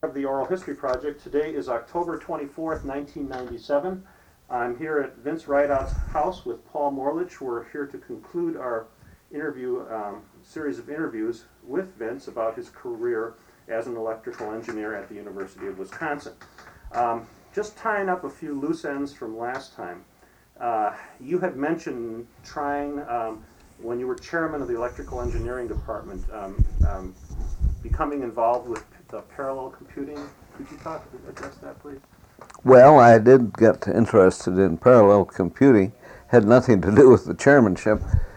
Of the Oral History Project. Today is October 24th, 1997. I'm here at Vince Rideout's house with Paul Morlich. We're here to conclude our series of interviews with Vince about his career as an electrical engineer at the University of Wisconsin. Just tying up a few loose ends from last time. You had mentioned trying, when you were chairman of the electrical engineering department, becoming involved with the parallel computing. Could you address that, please? Well, I did get interested in parallel computing. Had nothing to do with the chairmanship.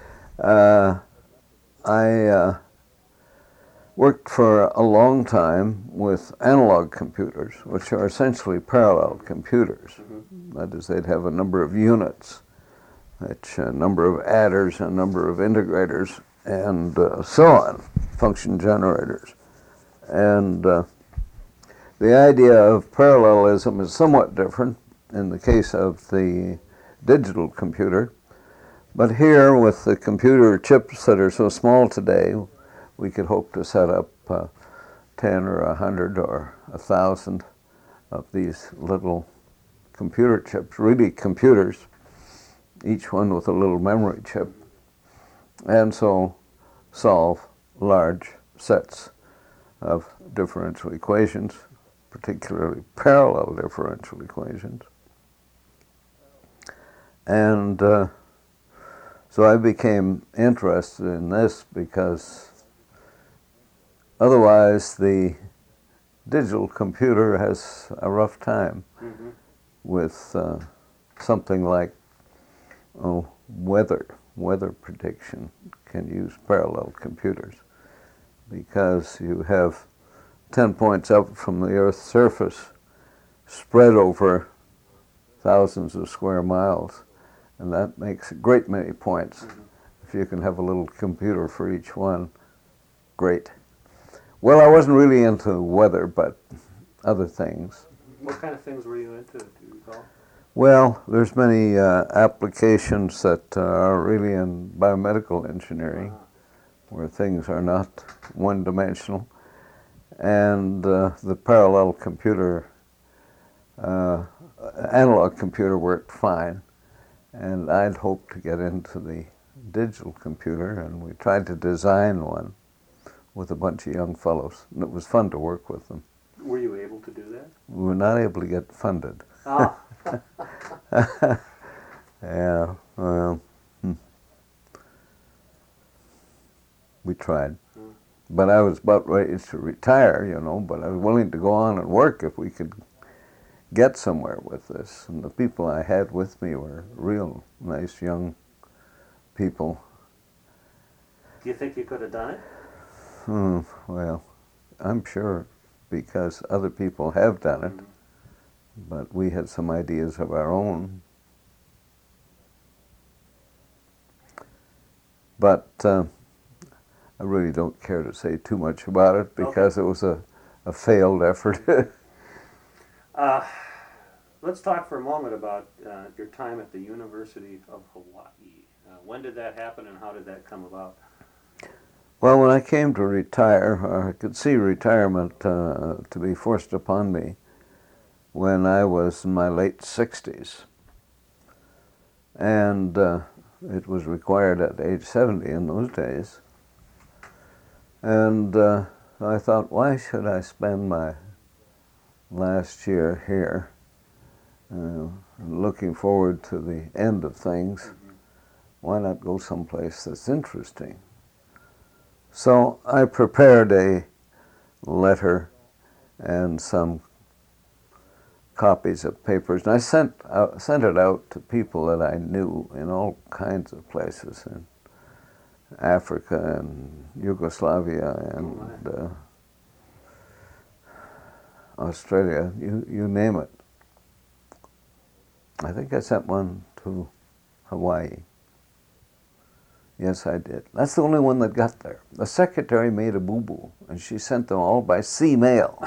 I worked for a long time with analog computers, which are essentially parallel computers. Mm-hmm. That is, they'd have a number of units, a number of adders, a number of integrators, and so on, function generators. And the idea of parallelism is somewhat different in the case of the digital computer. But here, with the computer chips that are so small today, we could hope to set up 10 or 100 or 1,000 of these little computer chips, really computers, each one with a little memory chip, and so solve large sets of differential equations, particularly parallel differential equations. And so I became interested in this because otherwise the digital computer has a rough time with something like weather prediction can use parallel computers, because you have 10 points up from the Earth's surface spread over thousands of square miles, and that makes a great many points. Mm-hmm. If you can have a little computer for each one, great. Well, I wasn't really into weather, but other things. What kind of things were you into, do you recall? Well, there's many applications that are really in biomedical engineering, where things are not one-dimensional, and the parallel computer, analog computer worked fine, and I'd hoped to get into the digital computer, and we tried to design one with a bunch of young fellows, and it was fun to work with them. Were you able to do that? We were not able to get funded. Ah. Yeah, well, we tried. But I was about ready to retire, but I was willing to go on and work if we could get somewhere with this. And the people I had with me were real nice young people. Do you think you could have done it? Well, I'm sure, because other people have done it. But we had some ideas of our own. But I really don't care to say too much about it, because it was a failed effort. Let's talk for a moment about your time at the University of Hawaii. When did that happen, and how did that come about? Well, when I came to retire, I could see retirement to be forced upon me when I was in my late 60s. And it was required at age 70 in those days. And I thought, why should I spend my last year here looking forward to the end of things? Why not go someplace that's interesting? So I prepared a letter and some copies of papers, and I sent it out to people that I knew in all kinds of places, in Africa and Yugoslavia and Australia, you name it. I think I sent one to Hawaii. Yes, I did. That's the only one that got there. The secretary made a boo-boo, and she sent them all by sea mail.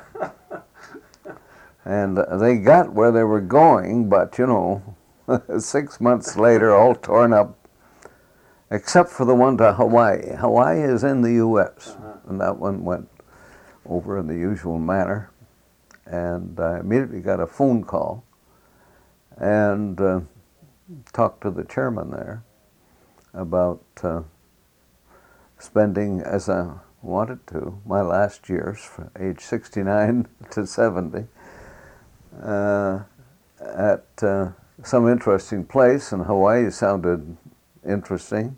And they got where they were going, but, 6 months later, all torn up, except for the one to Hawaii. Hawaii is in the U.S., and that one went over in the usual manner. And I immediately got a phone call and talked to the chairman there about spending, as I wanted to, my last years from age 69 to 70 at some interesting place, and Hawaii sounded interesting.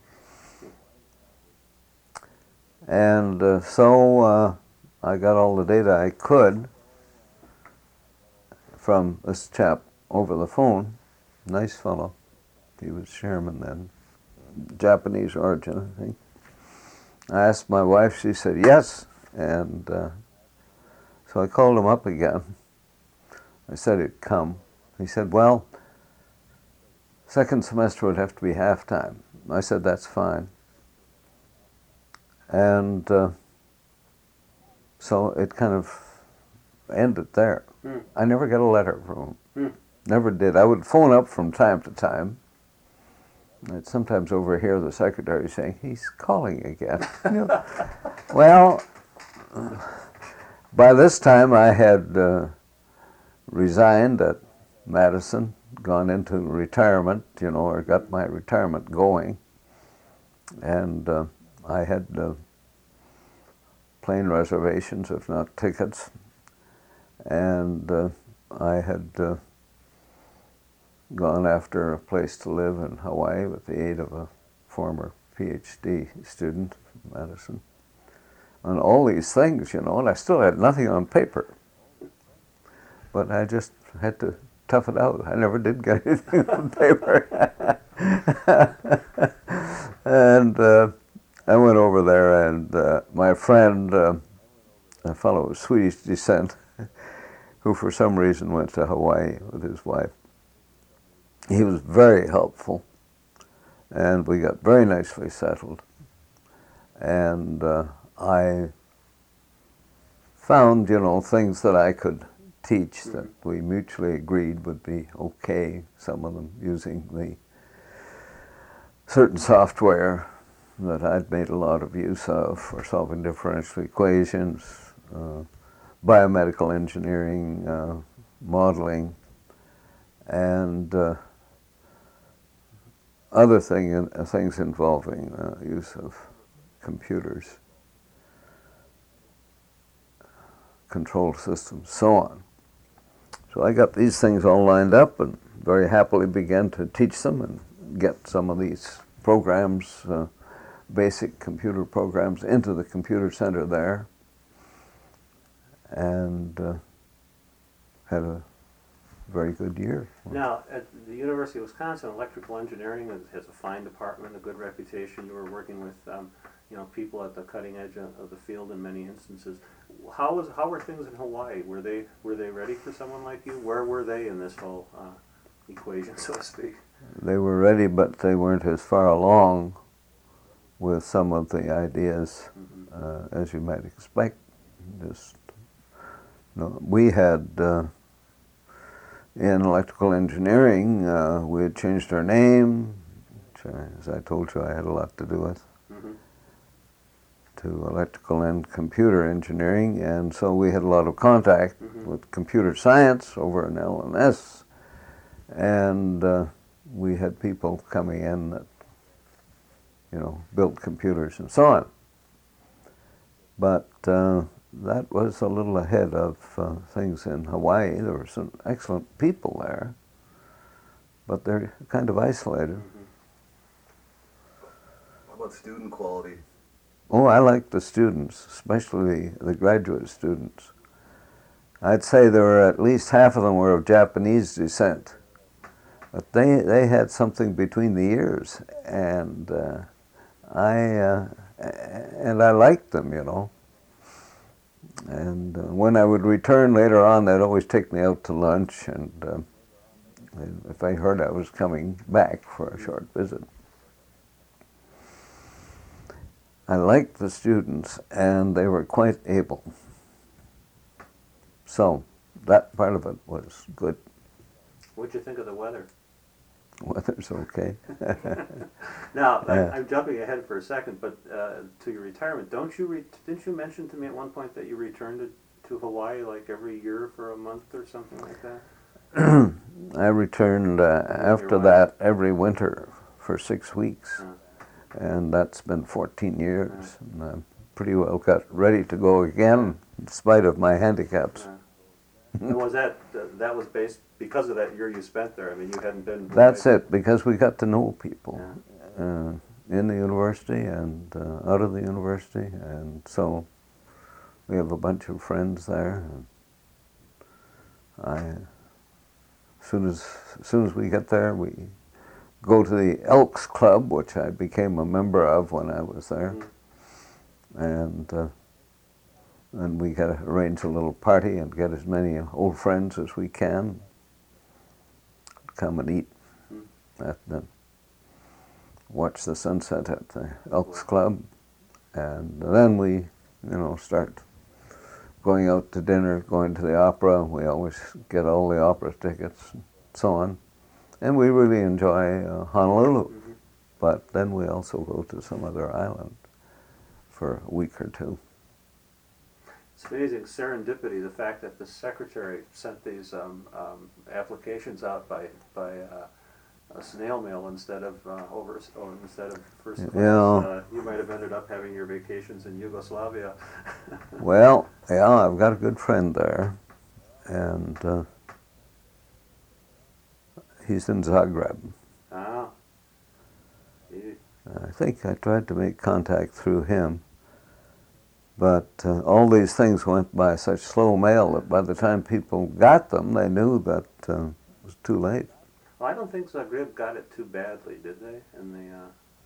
And so I got all the data I could from this chap over the phone. Nice fellow. He was chairman then. Japanese origin, I think. I asked my wife, she said yes, and so I called him up again. I said he'd come. He said, well, second semester would have to be half-time. I said, that's fine. And so it kind of ended there. I never got a letter from him. Never did. I would phone up from time to time. I'd sometimes overhear the secretary saying, he's calling again. Well, by this time I had resigned at Madison, gone into retirement, or got my retirement going. And I had plane reservations, if not tickets. And I had gone after a place to live in Hawaii with the aid of a former PhD student from Madison. And all these things, and I still had nothing on paper. But I just had to tough it out. I never did get anything on paper. And I went over there, and my friend, a fellow of Swedish descent, who for some reason went to Hawaii with his wife, he was very helpful, and we got very nicely settled. And I found, things that I could teach that we mutually agreed would be okay, some of them using the certain software that I'd made a lot of use of for solving differential equations, biomedical engineering, modeling, and other things involving use of computers, control systems, so on. So I got these things all lined up and very happily began to teach them and get some of these programs, basic computer programs, into the computer center there, and had a very good year. Now, at the University of Wisconsin, electrical engineering has a fine department, a good reputation. You were working with people at the cutting edge of the field in many instances. How were things in Hawaii? Were they ready for someone like you? Where were they in this whole equation, so to speak? They were ready, but they weren't as far along with some of the ideas as you might expect. We had in electrical engineering, we had changed our name, which, as I told you, I had a lot to do with, to electrical and computer engineering, and so we had a lot of contact with computer science over in LNS, and we had people coming in that, built computers and so on. But that was a little ahead of things in Hawaii. There were some excellent people there, but they're kind of isolated. How about student quality? Oh, I liked the students, especially the graduate students. I'd say there were at least half of them were of Japanese descent, but they had something between the ears, and I liked them, And when I would return later on, they'd always take me out to lunch, and if I heard I was coming back for a short visit. I liked the students, and they were quite able. So that part of it was good. What'd you think of the weather? Weather's okay. Now, I'm jumping ahead for a second, but to your retirement, didn't you mention to me at one point that you returned to Hawaii like every year for a month or something like that? I returned after right. that every winter for 6 weeks, Uh, and that's been 14 years. And I'm pretty well got ready to go again, in spite of my handicaps. And was that was based because of that year you spent there? I mean, you hadn't been. That's it, because we got to know people Yeah. in the university and out of the university, and so we have a bunch of friends there. And as soon as we get there, we go to the Elks Club, which I became a member of when I was there, and we got to arrange a little party and get as many old friends as we can come and eat at the watch the sunset at the Elks Club, and then we start going out to dinner, going to the opera. We always get all the opera tickets and so on. And we really enjoy Honolulu. But then we also go to some other island for a week or two. It's amazing serendipity, the fact that the secretary sent these applications out by a snail mail instead of instead of first class. Yeah. You might have ended up having your vacations in Yugoslavia. Well, yeah, I've got a good friend there, and he's in Zagreb. Ah. You- I think I tried to make contact through him, but all these things went by such slow mail that by the time people got them, they knew that it was too late. Well, I don't think Zagreb got it too badly, did they? And they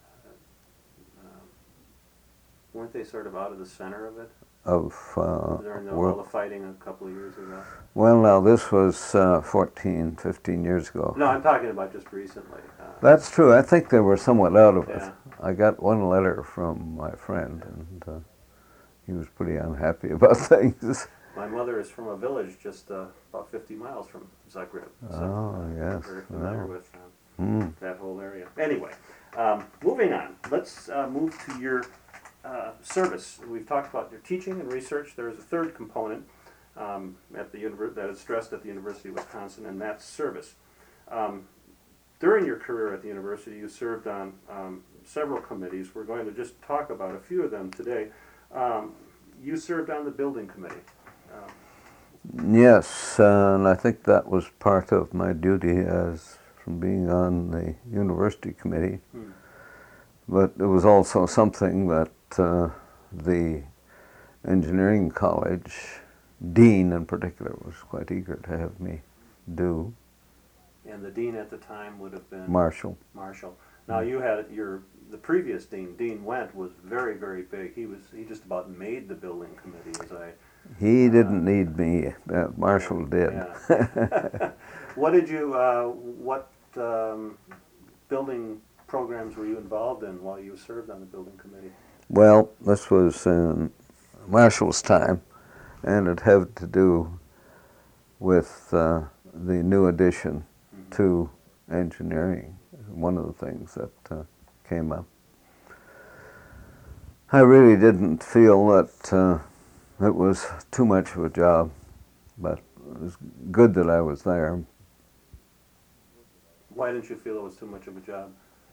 weren't they sort of out of the center of it during all the fighting a couple of years ago? Well, now this was 15 years ago. No, I'm talking about just recently. That's true. I think they were somewhat out of it. Yeah. I got one letter from my friend, and he was pretty unhappy about things. My mother is from a village just about 50 miles from Zagreb. So Oh, yes. I'm very familiar Oh. with Mm. that whole area. Anyway, moving on. Let's move to your service. We've talked about your teaching and research. There is a third component at the that is stressed at the University of Wisconsin, and that's service. During your career at the university, you served on several committees. We're going to just talk about a few of them today. You served on the building committee. Yes, and I think that was part of my duty as from being on the university committee. But it was also something that the engineering college dean in particular was quite eager to have me do. And the dean at the time would have been Marshall. Marshall. Now you had the previous dean, Dean Wendt, was very, very big. He just about made the building committee. He didn't need me. Marshall did. Yeah. What building programs were you involved in while you served on the building committee? Well, this was in Marshall's time, and it had to do with the new addition to engineering, one of the things that came up. I really didn't feel that it was too much of a job, but it was good that I was there. Why didn't you feel it was too much of a job?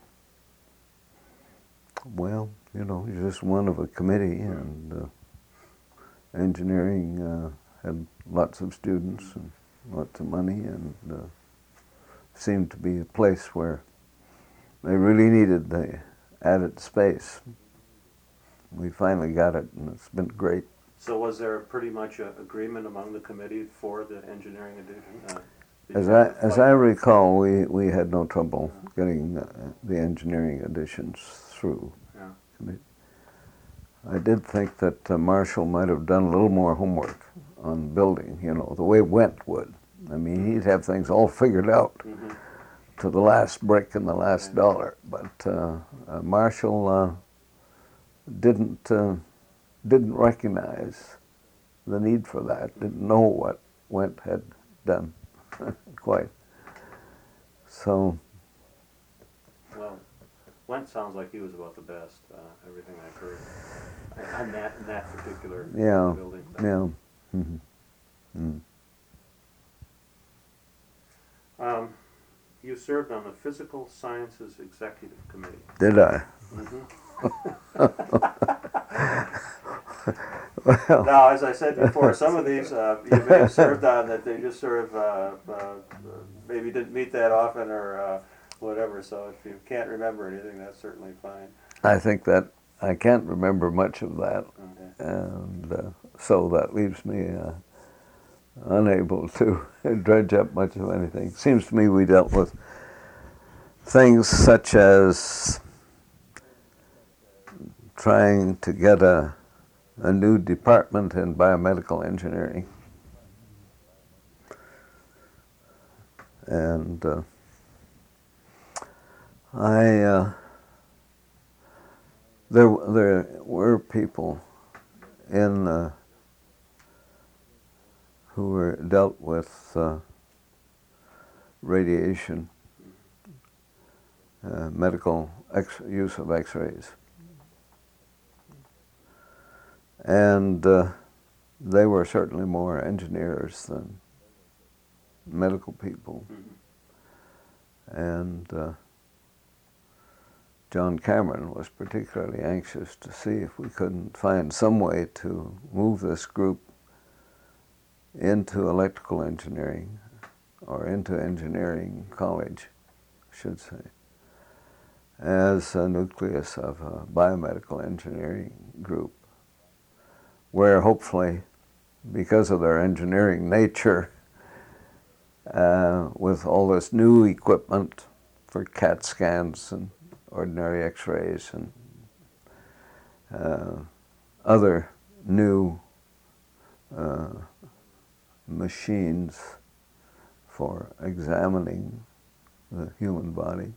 Well, you're just one of a committee, and engineering had lots of students and lots of money, and seemed to be a place where they really needed the added space. We finally got it, and it's been great. So was there pretty much an agreement among the committee for the engineering addition? As I recall, we had no trouble getting the engineering additions through. Yeah. I did think that Marshall might have done a little more homework on building, the way Wendt would. I mean, he'd have things all figured out to the last brick and the last dollar. But Marshall didn't recognize the need for that, didn't know what Wendt had done quite. So. Well, Wendt sounds like he was about the best, everything I've heard, on that particular building. Yeah. Mhm. Mm. You served on the Physical Sciences Executive Committee. Did I? Well, Now, as I said before, some of these you may have served on that they just sort of maybe didn't meet that often or whatever. So if you can't remember anything, that's certainly fine. I think that I can't remember much of that, Okay. and so that leaves me unable to dredge up much of anything. Seems to me we dealt with things such as trying to get a new department in biomedical engineering. And there were people in who were dealt with radiation, medical use of X-rays. And they were certainly more engineers than medical people. And John Cameron was particularly anxious to see if we couldn't find some way to move this group into electrical engineering, or into engineering college, I should say, as a nucleus of a biomedical engineering group, where hopefully, because of their engineering nature, with all this new equipment for CAT scans and ordinary X-rays and other new machines for examining the human body,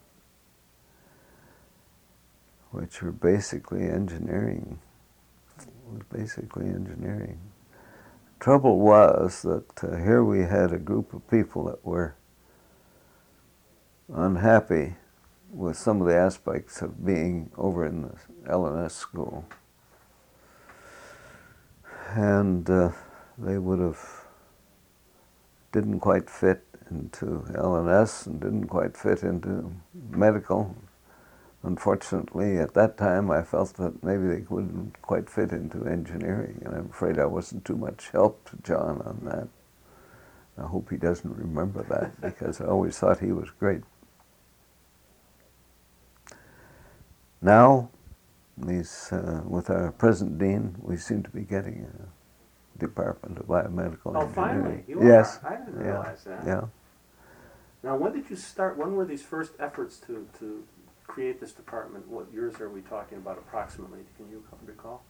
which are basically engineering. Was basically engineering. Trouble was that here we had a group of people that were unhappy with some of the aspects of being over in the LNS school. And they would have didn't quite fit into LNS and didn't quite fit into medical. Unfortunately, at that time, I felt that maybe they wouldn't quite fit into engineering, and I'm afraid I wasn't too much help to John on that. I hope he doesn't remember that, because I always thought he was great. Now, with our present dean, we seem to be getting a Department of Biomedical Engineering. Oh, finally, you yes. are. I didn't realize that. Yeah. Now, when did you start? When were these first efforts to create this department? What years are we talking about approximately? Can you recall?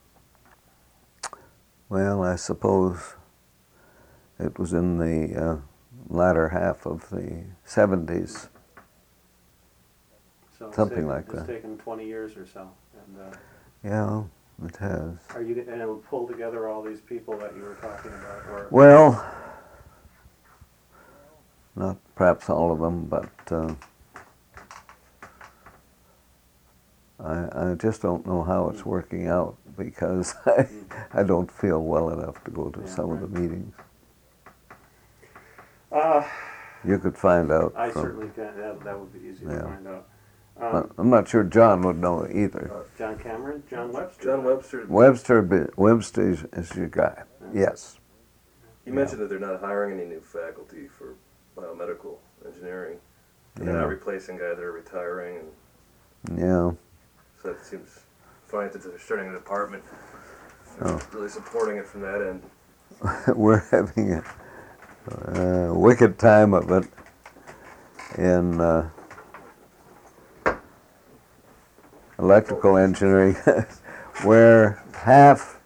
Well, I suppose it was in the latter half of the 70s. So something like that. It's taken 20 years or so. And, yeah, it has. Are you going to pull together all these people that you were talking about? Or? Well, not perhaps all of them, but I just don't know how it's working out, because I don't feel well enough to go to some of the meetings. You could find out. I certainly can. That would be easy to find out. I'm not sure John would know either. John Cameron? John Webster? John Webster. Webster is your guy. Yes. You mentioned that they're not hiring any new faculty for biomedical engineering. They're not replacing guys that are retiring. And yeah. so it seems fine that they're starting a department. They're really supporting it from that end. We're having a wicked time of it in electrical engineering, where half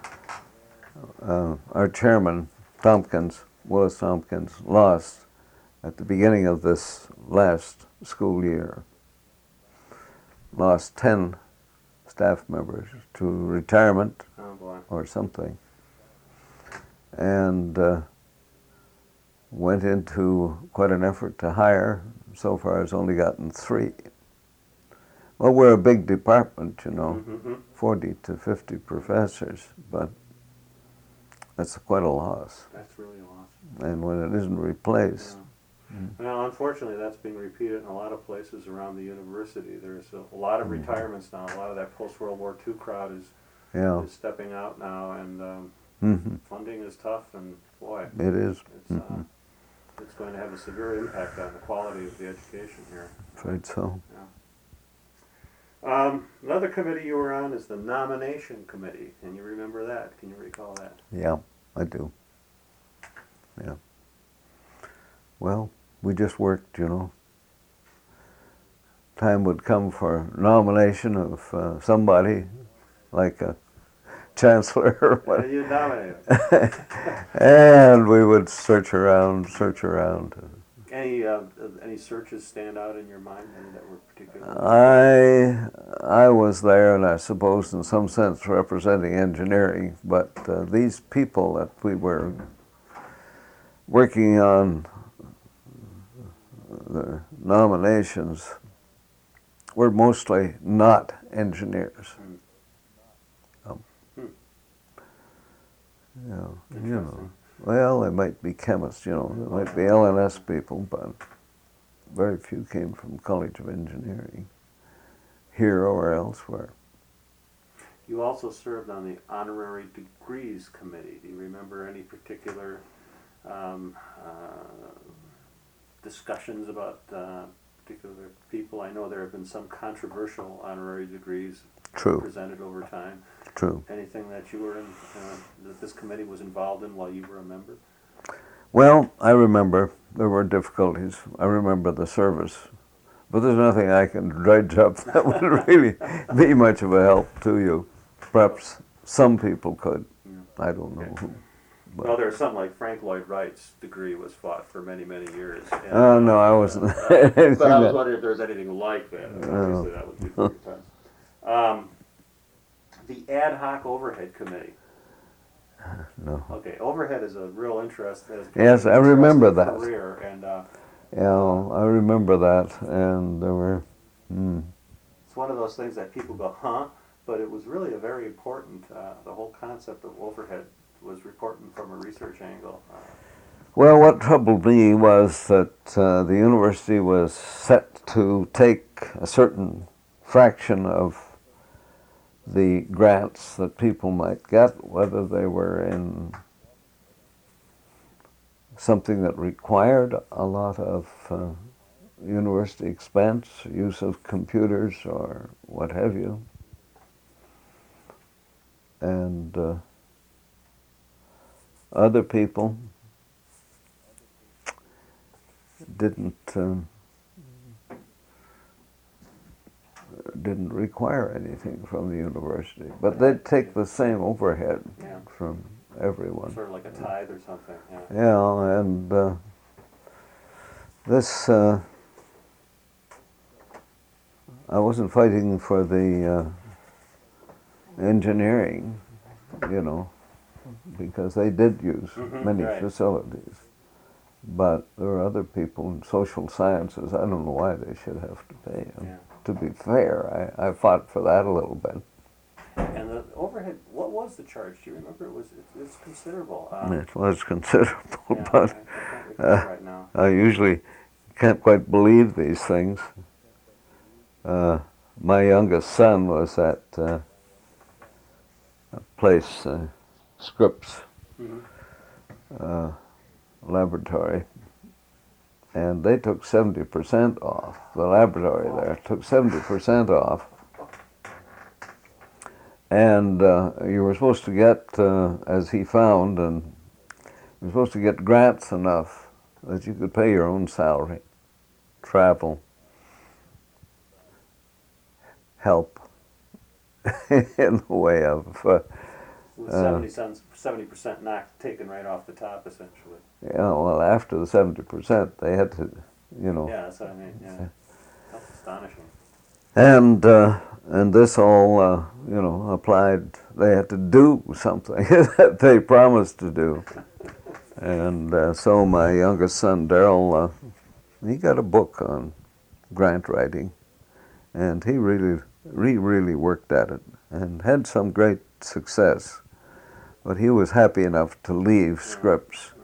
our chairman, Willis Tompkins, lost at the beginning of this last school year. Lost 10 staff members to retirement or something, and went into quite an effort to hire. So far has only gotten 3. Well, we're a big department, 40 to 50 professors, but That's quite a loss. That's really a loss. And when it isn't replaced, Now, unfortunately, that's being repeated in a lot of places around the university. There's a lot of retirements now. A lot of that post-World War II crowd is stepping out now, and funding is tough, and boy, it is. It's going to have a severe impact on the quality of the education here. Afraid so. Another committee you were on is the nomination committee. Can you remember that? Can you recall that? Yeah, I do. Yeah. Well, we just worked, you know. Time would come for nomination of somebody, like a chancellor or what. You nominated. And we would search around. Any searches stand out in your mind? Any that were particularly? I was there, and I suppose in some sense representing engineering, but these people that we were working on the nominations were mostly not engineers. Well, they might be chemists, you know, they might be LNS people, but very few came from College of Engineering, here or elsewhere. You also served on the Honorary Degrees Committee. Do you remember any particular discussions about particular people? I know there have been some controversial honorary degrees presented over time. True. Anything that you were in, that this committee was involved in while you were a member? Well, I remember there were difficulties. I remember the service. But there's nothing I can dredge up that would really be much of a help to you. Perhaps some people could. Yeah. I don't know who. But. Well, there's something like Frank Lloyd Wright's degree was fought for many, many years. Oh, no, I wasn't. But I was wondering if there's anything like that. Obviously, that would be pretty tough. The Ad Hoc Overhead Committee. No. Okay, overhead is a real interest. Yes, I remember that. Career, and I remember that, and there were. It's one of those things that people go, huh? But it was really a very important. The whole concept of overhead was important from a research angle. Well, what troubled me was that the university was set to take a certain fraction of the grants that people might get, whether they were in something that required a lot of university expense, use of computers or what have you. And other people didn't require anything from the university, but they'd take the same overhead from everyone. Sort of like a tithe or something. Yeah, and this I wasn't fighting for the engineering, you know, because they did use many facilities. But there are other people in social sciences. I don't know why they should have to pay them. Yeah. To be fair, I fought for that a little bit. And the overhead, what was the charge? Do you remember? It's considerable. It was considerable, but I can't recall right now. I usually can't quite believe these things. My youngest son was at a place, Scripps Laboratory, and they took 70% off. The laboratory there took 70% off. And you were supposed to get, as he found, and you were supposed to get grants enough that you could pay your own salary, travel, help in the way of... With 70% knocked, taken right off the top, essentially. Yeah, well, after the 70%, they had to, you know... Yeah, that's what I mean, yeah. That's astonishing. And this all, you know, applied, they had to do something that they promised to do. And so my youngest son, Darrell, he got a book on grant writing, and he really worked at it and had some great success. But he was happy enough to leave Scripps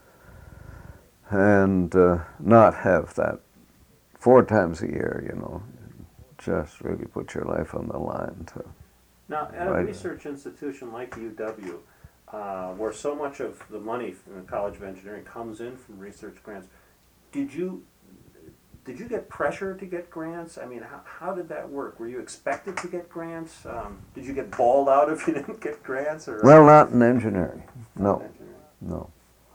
and not have that 4 times a year, you know, just really put your life on the line. Now, at a research institution like UW, where so much of the money from the College of Engineering comes in from research grants, did you get pressure to get grants? I mean, how did that work? Were you expected to get grants? Did you get bawled out if you didn't get grants? Or well, not in engineering. No, no.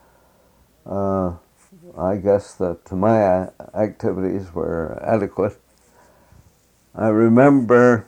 I guess that my activities were adequate. I remember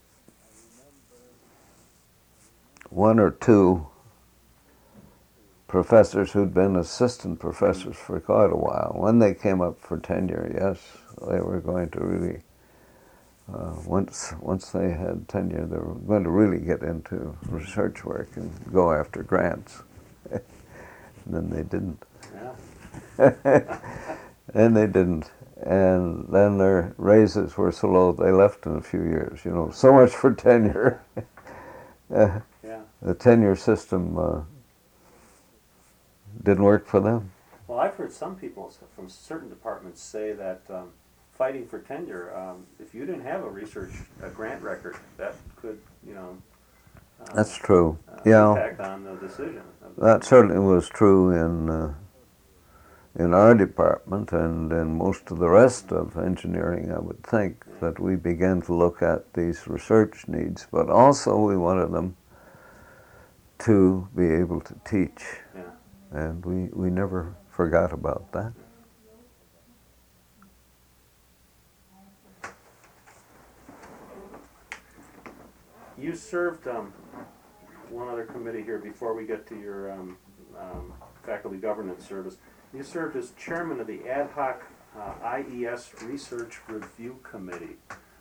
1 or 2 professors who'd been assistant professors for quite a while. When they came up for tenure, yes, they were going to really, once they had tenure, they were going to really get into research work and go after grants. And then they didn't. Yeah. And they didn't. And then their raises were so low they left in a few years. You know, so much for tenure. Yeah. The tenure system didn't work for them. Well, I've heard some people from certain departments say that fighting for tenure, if you didn't have a grant record, that could, you know, that's true. Yeah, impact on the decision. That certainly was true in our department and in most of the rest of engineering. I would think that we began to look at these research needs, but also we wanted them to be able to teach. Yeah. And we never forgot about that. You served one other committee here before we get to your faculty governance service. You served as chairman of the ad hoc IES Research Review Committee.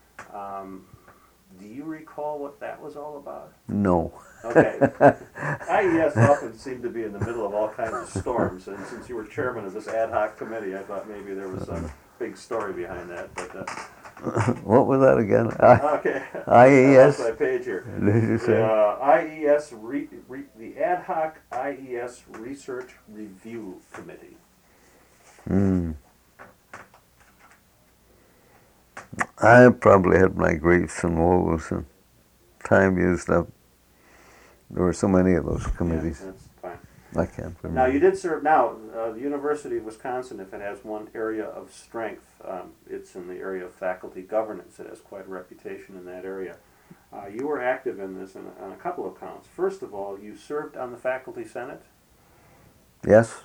Do you recall what that was all about? No. Okay. IES often seemed to be in the middle of all kinds of storms, and since you were chairman of this ad hoc committee, I thought maybe there was some big story behind that. But what was that again? okay. IES? That's my page here. Did you say? IES, the ad hoc IES Research Review Committee. I probably had my griefs and woes and time used up. There were so many of those committees. Yeah, that's fine. I can't remember. Now, you did serve, the University of Wisconsin, if it has one area of strength, it's in the area of faculty governance. It has quite a reputation in that area. You were active in this on a couple of counts. First of all, you served on the faculty senate. Yes.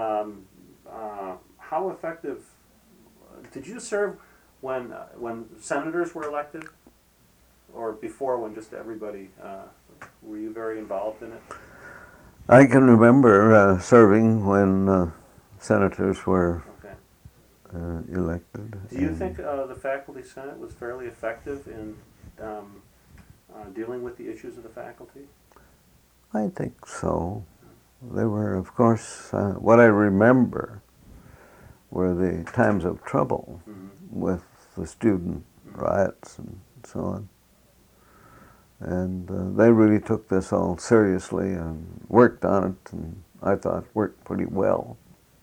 How effective, did you serve when senators were elected? Or before, when just everybody, were you very involved in it? I can remember serving when senators were elected. Do you think the faculty senate was fairly effective in dealing with the issues of the faculty? I think so. They were, of course, what I remember were the times of trouble with the student riots and so on. And they really took this all seriously and worked on it, and I thought worked pretty well.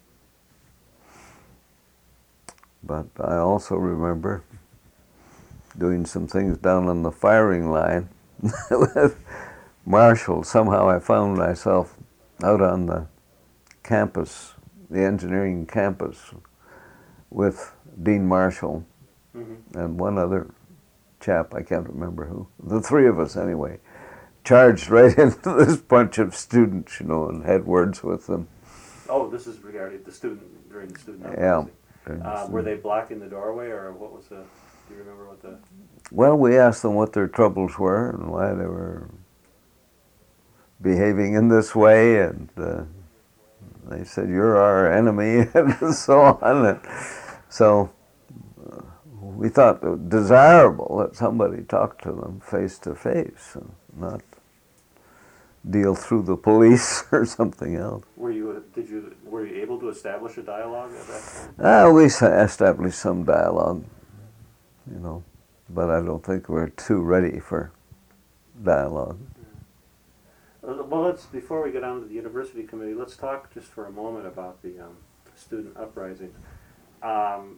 But I also remember doing some things down on the firing line with Marshall. Somehow I found myself out on the campus, the engineering campus, with Dean Marshall and one other chap, I can't remember who, the 3 of us anyway, charged right into this bunch of students, you know, and had words with them. Oh, this is regarding the student, during the student uprising. Yeah. Were they blocking the doorway, or what was the, do you remember what the... Well, we asked them what their troubles were and why they were behaving in this way, and they said, "You're our enemy," and so on. And so we thought it was desirable that somebody talk to them face to face and not deal through the police or something else. Were you able to establish a dialogue at that time? We established some dialogue, you know, but I don't think we're too ready for dialogue. Well, before we get on to the university committee, let's talk just for a moment about the student uprisings. Um,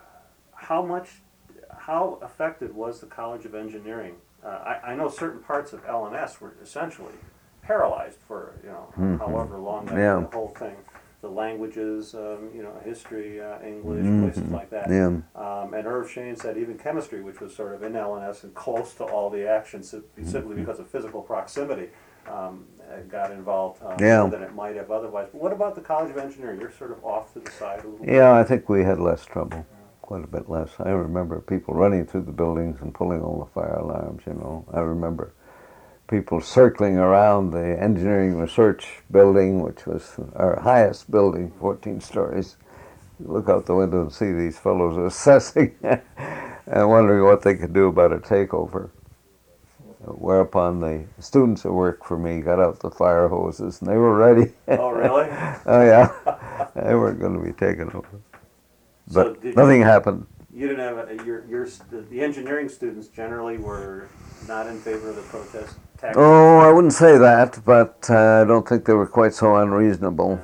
how effective was the College of Engineering? I know certain parts of LNS were essentially paralyzed for, however long Yeah. the whole thing, the languages, history, English, places like that. Yeah. And Irv Shane said even chemistry, which was sort of in LNS and close to all the action simply because of physical proximity, got involved Yeah. more than it might have otherwise. But what about the College of Engineering? You're sort of off to the side a little bit. Yeah, I think we had less trouble, quite a bit less. I remember people running through the buildings and pulling all the fire alarms, I remember people circling around the engineering research building, which was our highest building, 14 stories. Look out the window and see these fellows assessing and wondering what they could do about a takeover. Whereupon the students who worked for me got out the fire hoses and they were ready. Oh, really? Oh, yeah. They weren't going to be taken over. So But nothing happened. You didn't have the engineering students generally were not in favor of the protest tactics. Oh, I wouldn't say that, but I don't think they were quite so unreasonable.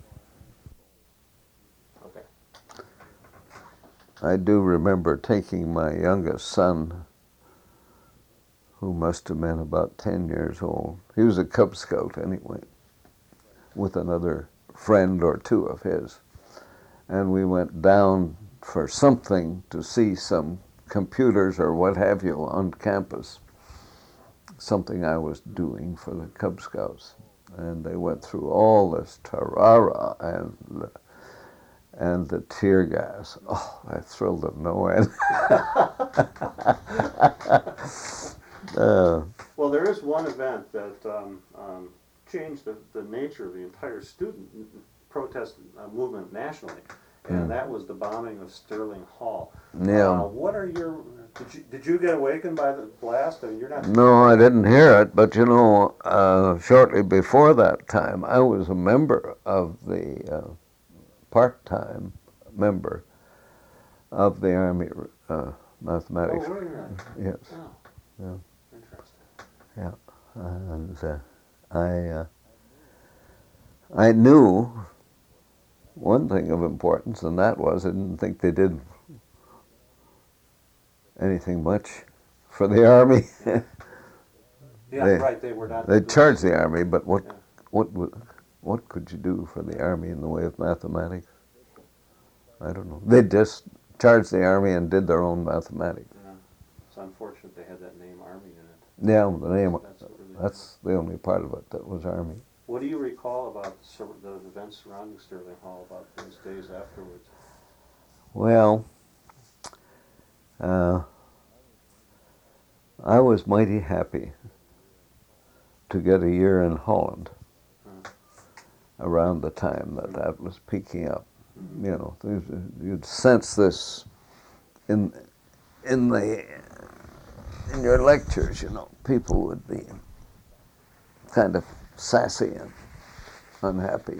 Okay. I do remember taking my youngest son, who must have been about 10 years old. He was a Cub Scout anyway, with another friend or two of his. And we went down for something to see some computers or what have you on campus, something I was doing for the Cub Scouts. And they went through all this tarara and the tear gas. Oh, I thrilled them no end. Well, there is one event that changed the nature of the entire student protest movement nationally, and that was the bombing of Sterling Hall. Yeah. What are your? Did you get awakened by the blast? I mean, you're not. No, I didn't hear it, but shortly before that time, I was a member of the part-time member of the Army mathematics. Oh, were you? Yes. Oh. Yeah. Interesting. And I knew one thing of importance, and that was I didn't think they did anything much for the Army. Yeah, right. They were not. They charged the Army, but Yeah. what could you do for the Army in the way of mathematics? I don't know. They just charged the Army and did their own mathematics. Yeah. It's unfortunate they had that name Army in it. Yeah, the name. Really That's the only part of it that was Army. What do you recall about the events surrounding Sterling Hall, about those days afterwards? Well, I was mighty happy to get a year in Holland around the time that was peaking up. You'd sense this in your lectures. People would be kind of sassy and unhappy,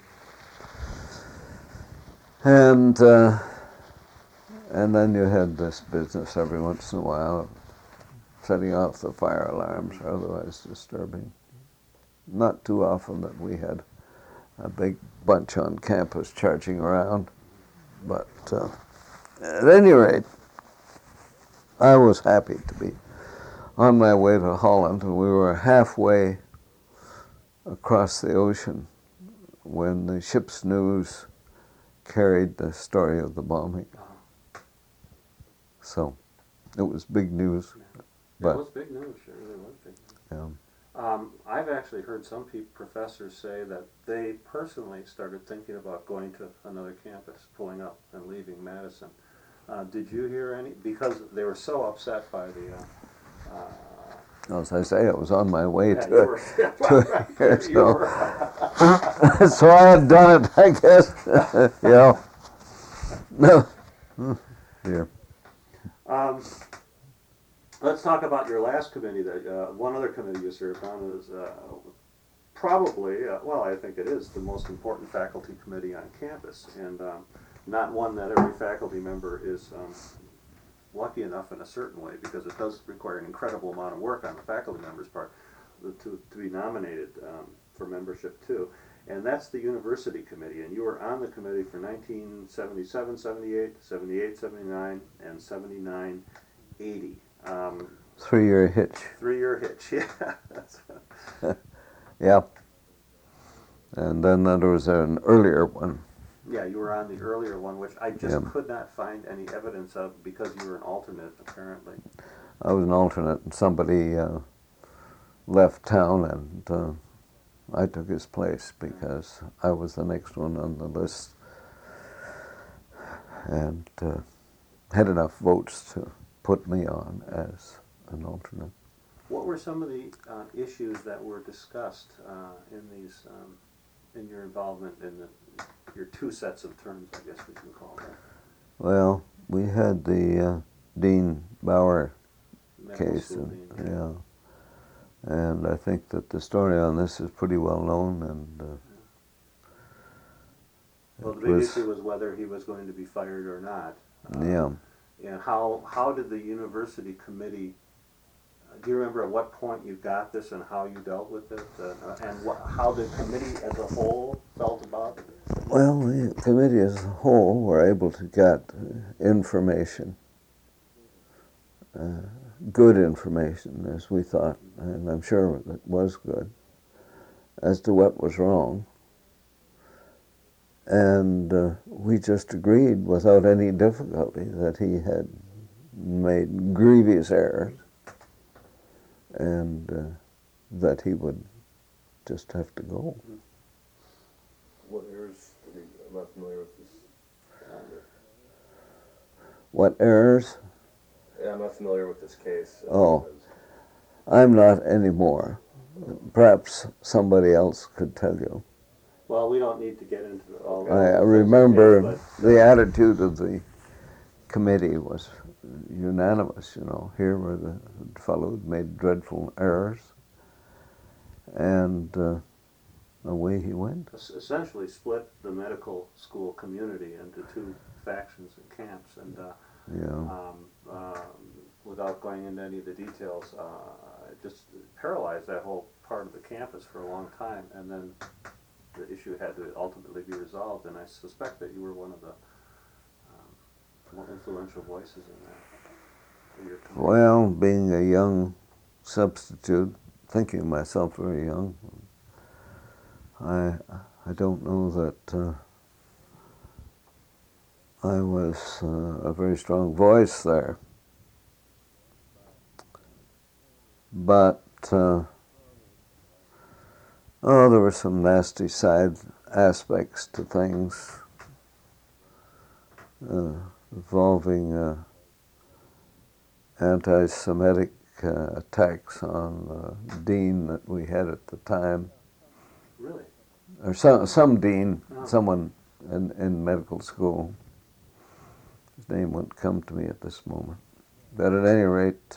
and then you had this business every once in a while of setting off the fire alarms or otherwise disturbing. Not too often that we had a big bunch on campus charging around, but at any rate, I was happy to be on my way to Holland, and we were halfway across the ocean when the ship's news carried the story of the bombing. So it was big news. It was big news. It really was big news. Yeah. I've actually heard some professors say that they personally started thinking about going to another campus, pulling up and leaving Madison. Did you hear any? Because they were so upset by the... As I say, I was on my way yeah, to you were, here, you were. so I had done it, I guess. Yeah. No. Yeah. Let's talk about your last committee. One other committee you served on is probably, I think it is the most important faculty committee on campus, and not one that every faculty member is lucky enough in a certain way, because it does require an incredible amount of work on the faculty member's part. to be nominated for membership too. And that's the University Committee. And you were on the committee for 1977, 78, 78, 79, and 79, 80. 3-year hitch. 3-year hitch, yeah. That's Yeah. And then there was an earlier one. yeah, you were on the earlier one, which I just Yeah. could not find any evidence of because you were an alternate, apparently. I was an alternate, and somebody left town, and I took his place because I was the next one on the list, and had enough votes to put me on as an alternate. What were some of the issues that were discussed in these, in your involvement in your two sets of terms, I guess we can call them? Well, we had the Dean Bauer Medical case, school and, dean. yeah, and I think that the story on this is pretty well known, and Well, the it big was, issue was whether he was going to be fired or not. yeah. And how did the university committee, do you remember at what point you got this and how you dealt with it? And how the committee as a whole felt about it? Well, the committee as a whole were able to get information, good information, as we thought, and I'm sure it was good, as to what was wrong. And we just agreed without any difficulty that he had made grievous errors, and that he would just have to go. What errors? I'm not familiar with this. What errors? Yeah, I'm not familiar with this case. Oh. I'm not anymore. Perhaps somebody else could tell you. Well, we don't need to get into all that. I remember the attitude of the committee was unanimous, you know. Here were the fellow who'd made dreadful errors, and away he went. Essentially split the medical school community into two factions and camps, and Yeah. without going into any of the details, it just paralyzed that whole part of the campus for a long time, and then the issue had to ultimately be resolved, and I suspect that you were one of the more influential voices in that. In your committee. Well, being a young substitute, thinking of myself very young, I don't know that I was a very strong voice there. But there were some nasty side aspects to things involving anti-Semitic attacks on the dean that we had at the time, Really? or some dean, Oh. someone in medical school. His name won't come to me at this moment. But at any rate,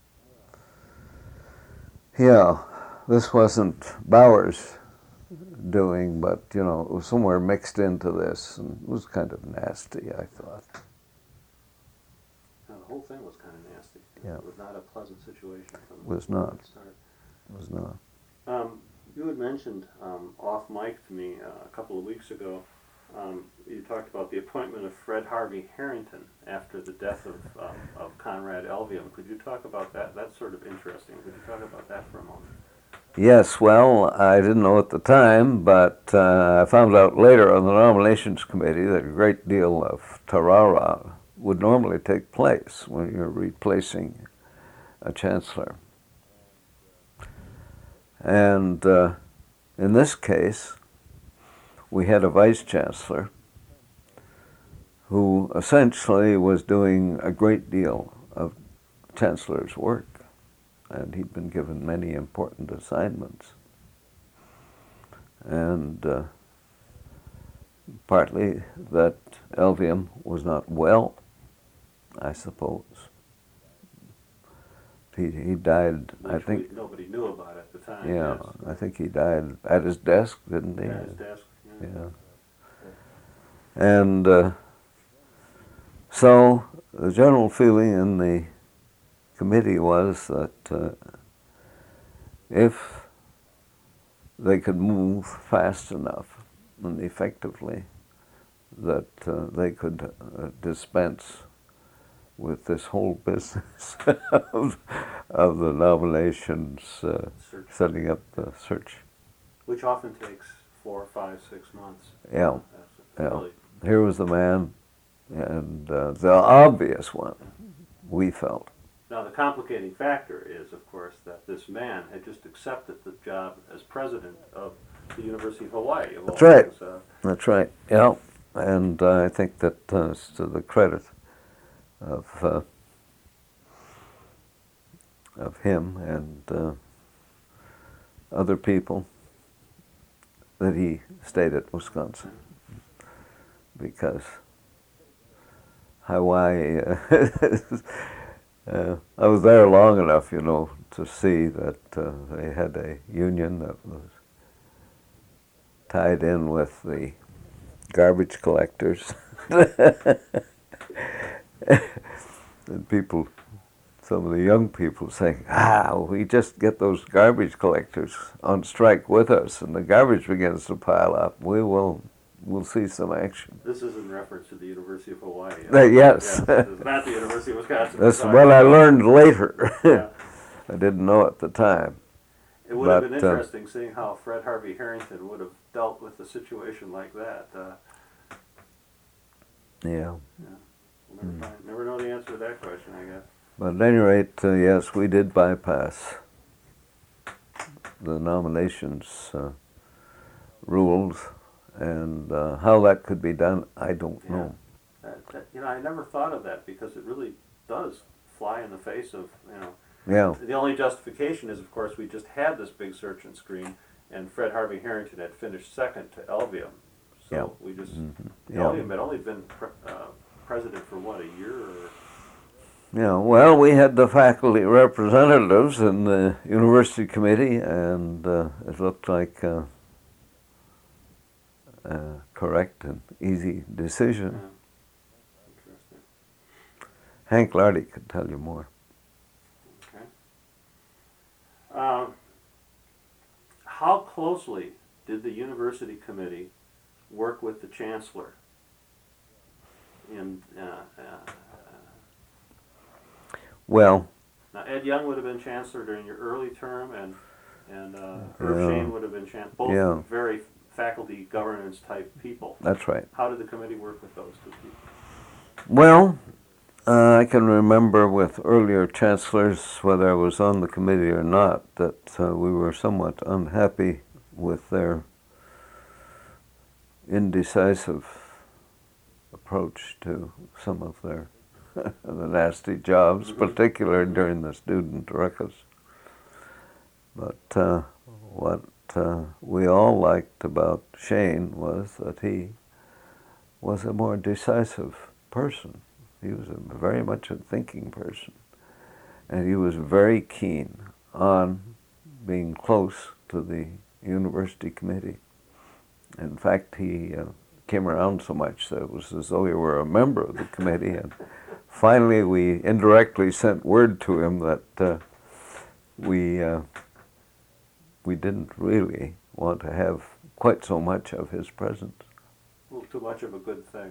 yeah, this wasn't Bauer's doing, but, you know, it was somewhere mixed into this, and it was kind of nasty, I thought. Now, the whole thing was kind of nasty. Yeah. It was not a pleasant situation from Was not. the start. It was not. You had mentioned off mic to me a couple of weeks ago, you talked about the appointment of Fred Harvey Harrington after the death of Conrad Elvium. Could you talk about that? That's sort of interesting. Could you talk about that for a moment? Yes, well, I didn't know at the time, but I found out later on the nominations committee that a great deal of tarara would normally take place when you're replacing a chancellor. And in this case, we had a vice chancellor who essentially was doing a great deal of chancellor's work, and he'd been given many important assignments. And partly that Elvium was not well, I suppose. He died, I Which think. nobody knew about at the time. Yeah, Yes. I think he died at his desk, didn't he? At his desk. Yeah. Yeah. And so the general feeling in the committee was that if they could move fast enough and effectively that they could dispense with this whole business of the nominations, setting up the search. Which often takes 4, 5, 6 months. Yeah, That's yeah. really, Here was the man, and the obvious one, we felt. now, the complicating factor is, of course, that this man had just accepted the job as president of the University of Hawaii. Of all That's right. things, That's right, yeah. And I think that is to the credit of him and other people that he stayed at Wisconsin, because Hawaii, I was there long enough, you know, to see that they had a union that was tied in with the garbage collectors. And people, some of the young people saying, we just get those garbage collectors on strike with us and the garbage begins to pile up, we'll see some action. this is in reference to the University of Hawaii. Yes. It's not the University of Wisconsin. That's what I learned later. Yeah. I didn't know at the time. It would have been But, interesting seeing how Fred Harvey Harrington would have dealt with a situation like that. Yeah. We'll never know the answer to that question, I guess. But at any rate, yes, we did bypass the nominations rules, and how that could be done, I don't know. I never thought of that, because it really does fly in the face of, Yeah, the only justification is, of course, we just had this big search and screen, and Fred Harvey Harrington had finished second to Elvium. So Yeah. we just, Yeah. Elvium had only been president for what, a year? Or yeah. Well, we had the faculty representatives in the university committee, and it looked like a correct and easy decision. Yeah. Interesting. Hank Lardy could tell you more. Okay. How closely did the university committee work with the chancellor in Well, now Ed Young would have been chancellor during your early term, and Irv Shane would have been chancellor. Both very faculty governance type people. that's right. How did the committee work with those two people? Well, I can remember with earlier chancellors, whether I was on the committee or not, that we were somewhat unhappy with their indecisive approach to some of their the nasty jobs, particularly during the student ruckus. But what we all liked about Shane was that he was a more decisive person. He was very much a thinking person, and he was very keen on being close to the university committee. In fact, he came around so much that it was as though he were a member of the committee, and finally we indirectly sent word to him that we didn't really want to have quite so much of his presence. A little too much of a good thing.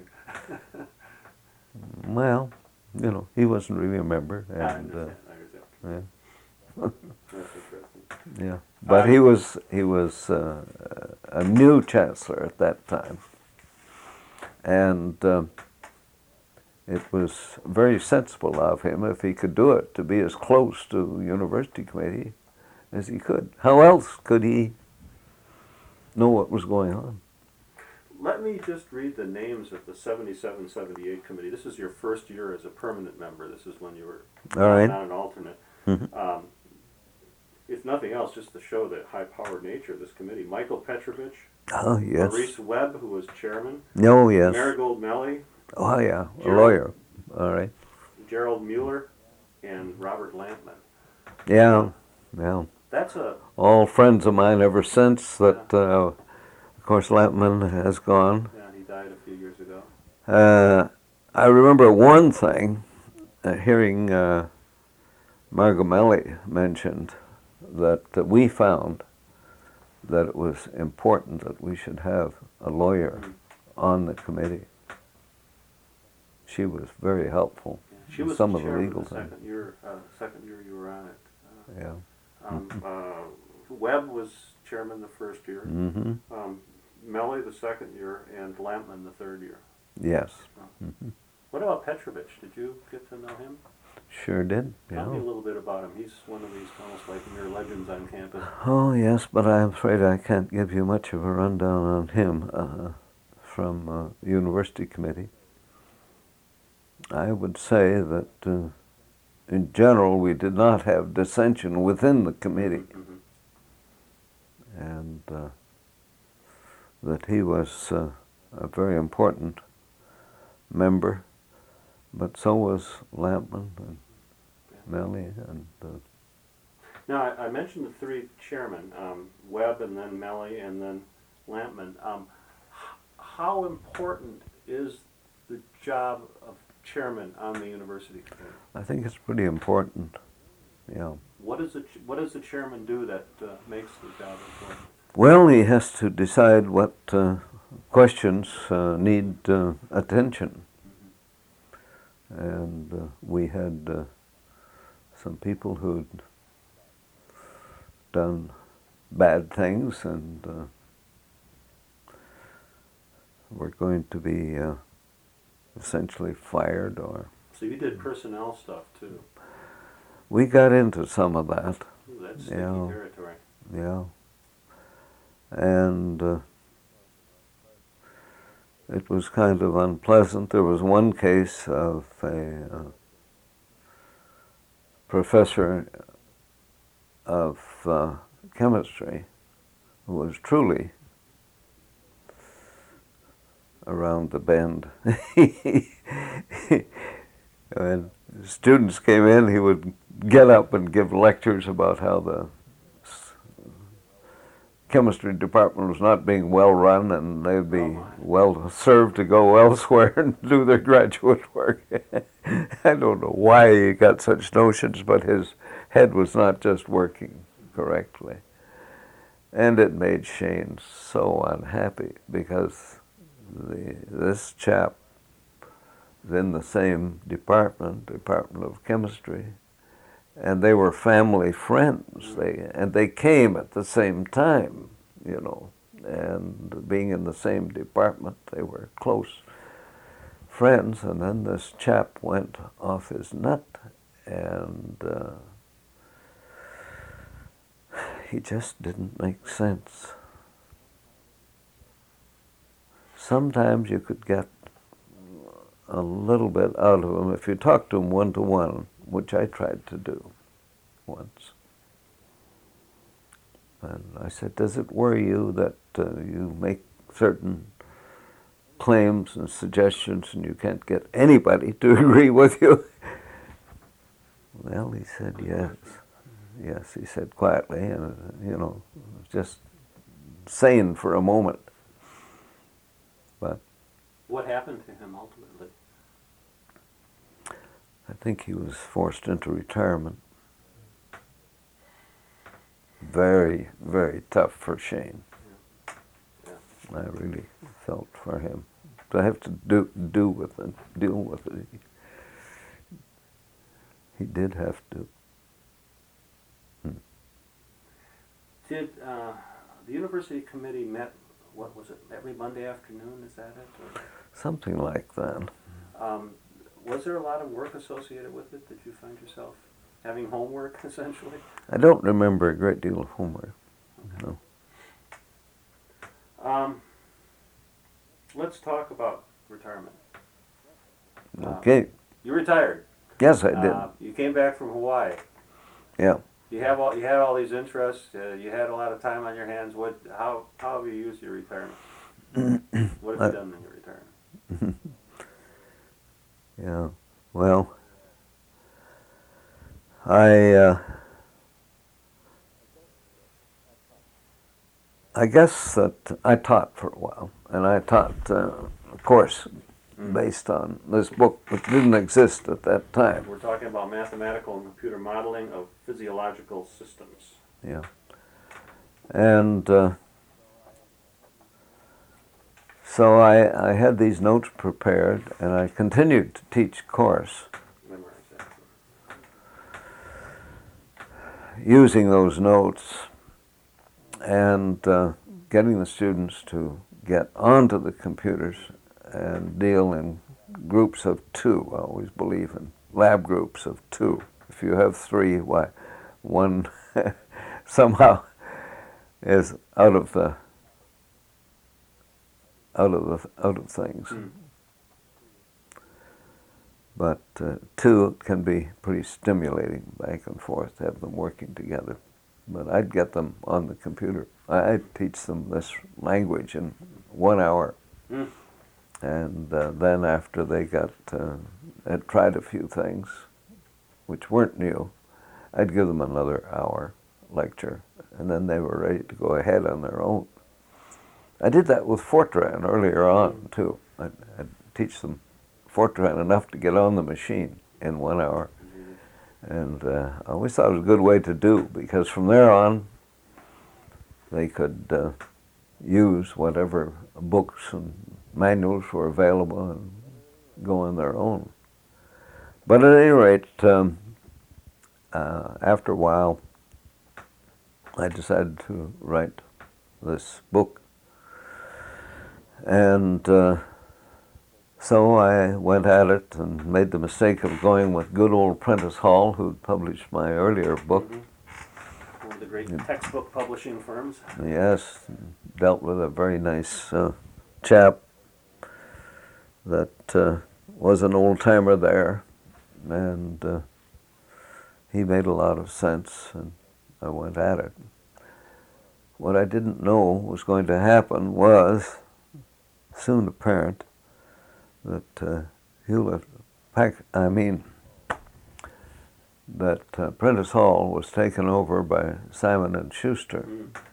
Well, he wasn't really a member, and I understand. yeah. That's interesting. Yeah, but he was a new chancellor at that time, and it was very sensible of him, if he could do it, to be as close to the university committee as he could. How else could he know what was going on? Let me just read the names of the 77-78 committee. This is your first year as a permanent member. This is when you were All right. not an alternate. If nothing else, just to show the high-powered nature of this committee. Michael Petrovich, Oh, yes. Maurice Webb, who was chairman, No, yes. Marigold Melly, Oh, yeah, a Gerald. lawyer. All right. Gerald Mueller, and Robert Lampman. Yeah. That's a All friends of mine ever since that, of course, Lampman has gone. yeah. He died a few years ago. I remember one thing, hearing Margot Melly mentioned that we found that it was important that we should have a lawyer on the committee. She was very helpful. She was some the of the chairman legal the things. second year you were on it. Yeah. Webb was chairman the first year. Mm-hmm. Melly the second year, and Lampman the third year. Yes. What about Petrovich? Did you get to know him? Sure did. Tell me a little bit about him. He's one of these almost like mere legends on campus. Oh, yes, but I'm afraid I can't give you much of a rundown on him from the university committee. I would say that in general we did not have dissension within the committee, and that he was a very important member, but so was Lampman and Melly and Now, I mentioned the three chairmen, Webb and then Melly and then Lampman. How important is the job of chairman on the university committee? I think it's pretty important. Yeah. What does the chairman do that makes the job important? Well, he has to decide what questions need attention. And we had some people who'd done bad things and were going to be essentially fired, or So you did personnel stuff too. we got into some of that. Ooh, that's sticky Yeah. territory. Yeah. And it was kind of unpleasant. There was one case of a professor of chemistry who was truly around the bend. When students came in, he would get up and give lectures about how the chemistry department was not being well run, and they'd be well served to go elsewhere and do their graduate work. I don't know why he got such notions, but his head was not just working correctly. And it made Shane so unhappy because this chap was in the same Department of Chemistry, and they were family friends. They came at the same time, you know, and being in the same department, they were close friends. And then this chap went off his nut, and he just didn't make sense. Sometimes you could get a little bit out of him if you talked to him one-to-one, which I tried to do once. And I said, does it worry you that you make certain claims and suggestions and you can't get anybody to agree with you? Well, he said yes. Yes, he said quietly, and, you know, just sane for a moment. But What happened to him ultimately? I think he was forced into retirement. Very, very tough for Shane. Yeah. I really felt for him. To have to deal with it. He did have to. Did the university committee met, what was it, every Monday afternoon, is that it? Or, Something like that. was there a lot of work associated with it? Did you find yourself having homework, essentially? I don't remember a great deal of homework. No. Let's talk about retirement. Okay. You retired. Yes, I did. You came back from Hawaii. Yeah. You had all these interests. You had a lot of time on your hands. How have you used your retirement? What have you done in your retirement? Yeah. Well, I guess that I taught for a while, and I taught a course based on this book, which didn't exist at that time. We're talking about mathematical and computer modeling of physiological systems. Yeah. And so I had these notes prepared, and I continued to teach course Memorize that. using those notes and getting the students to get onto the computers and deal in groups of two. I always believe in lab groups of two. If you have three, why one somehow is out of things. Mm. But two can be pretty stimulating back and forth to have them working together. But I'd get them on the computer. I'd teach them this language in 1 hour. Mm. And then after they had tried a few things, which weren't new, I'd give them another hour lecture, and then they were ready to go ahead on their own. I did that with Fortran earlier on, too. I'd teach them Fortran enough to get on the machine in 1 hour. And I always thought it was a good way to do, because from there on, they could use whatever books and manuals were available and go on their own. But at any rate, after a while, I decided to write this book. And so I went at it and made the mistake of going with good old Prentice Hall, who published my earlier book. Mm-hmm. One of the great textbook publishing firms. Yes, dealt with a very nice chap that was an old-timer there, and he made a lot of sense, and I went at it. What I didn't know was going to happen was soon apparent that Prentice Hall was taken over by Simon and Schuster,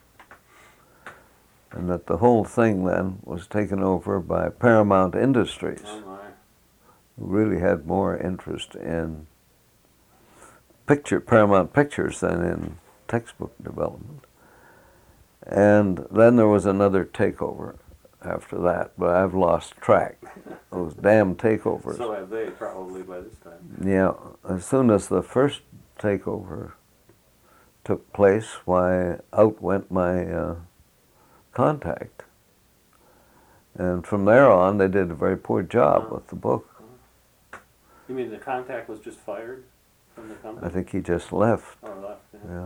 and that the whole thing then was taken over by Paramount Industries, Oh who really had more interest in Paramount Pictures than in textbook development. And then there was another takeover after that, but I've lost track. Those damn takeovers. So have they, probably, by this time. Yeah, as soon as the first takeover took place, why, out went my contact. And from there on, they did a very poor job with the book. You mean the contact was just fired from the company? I think he just left. Or left, Yeah.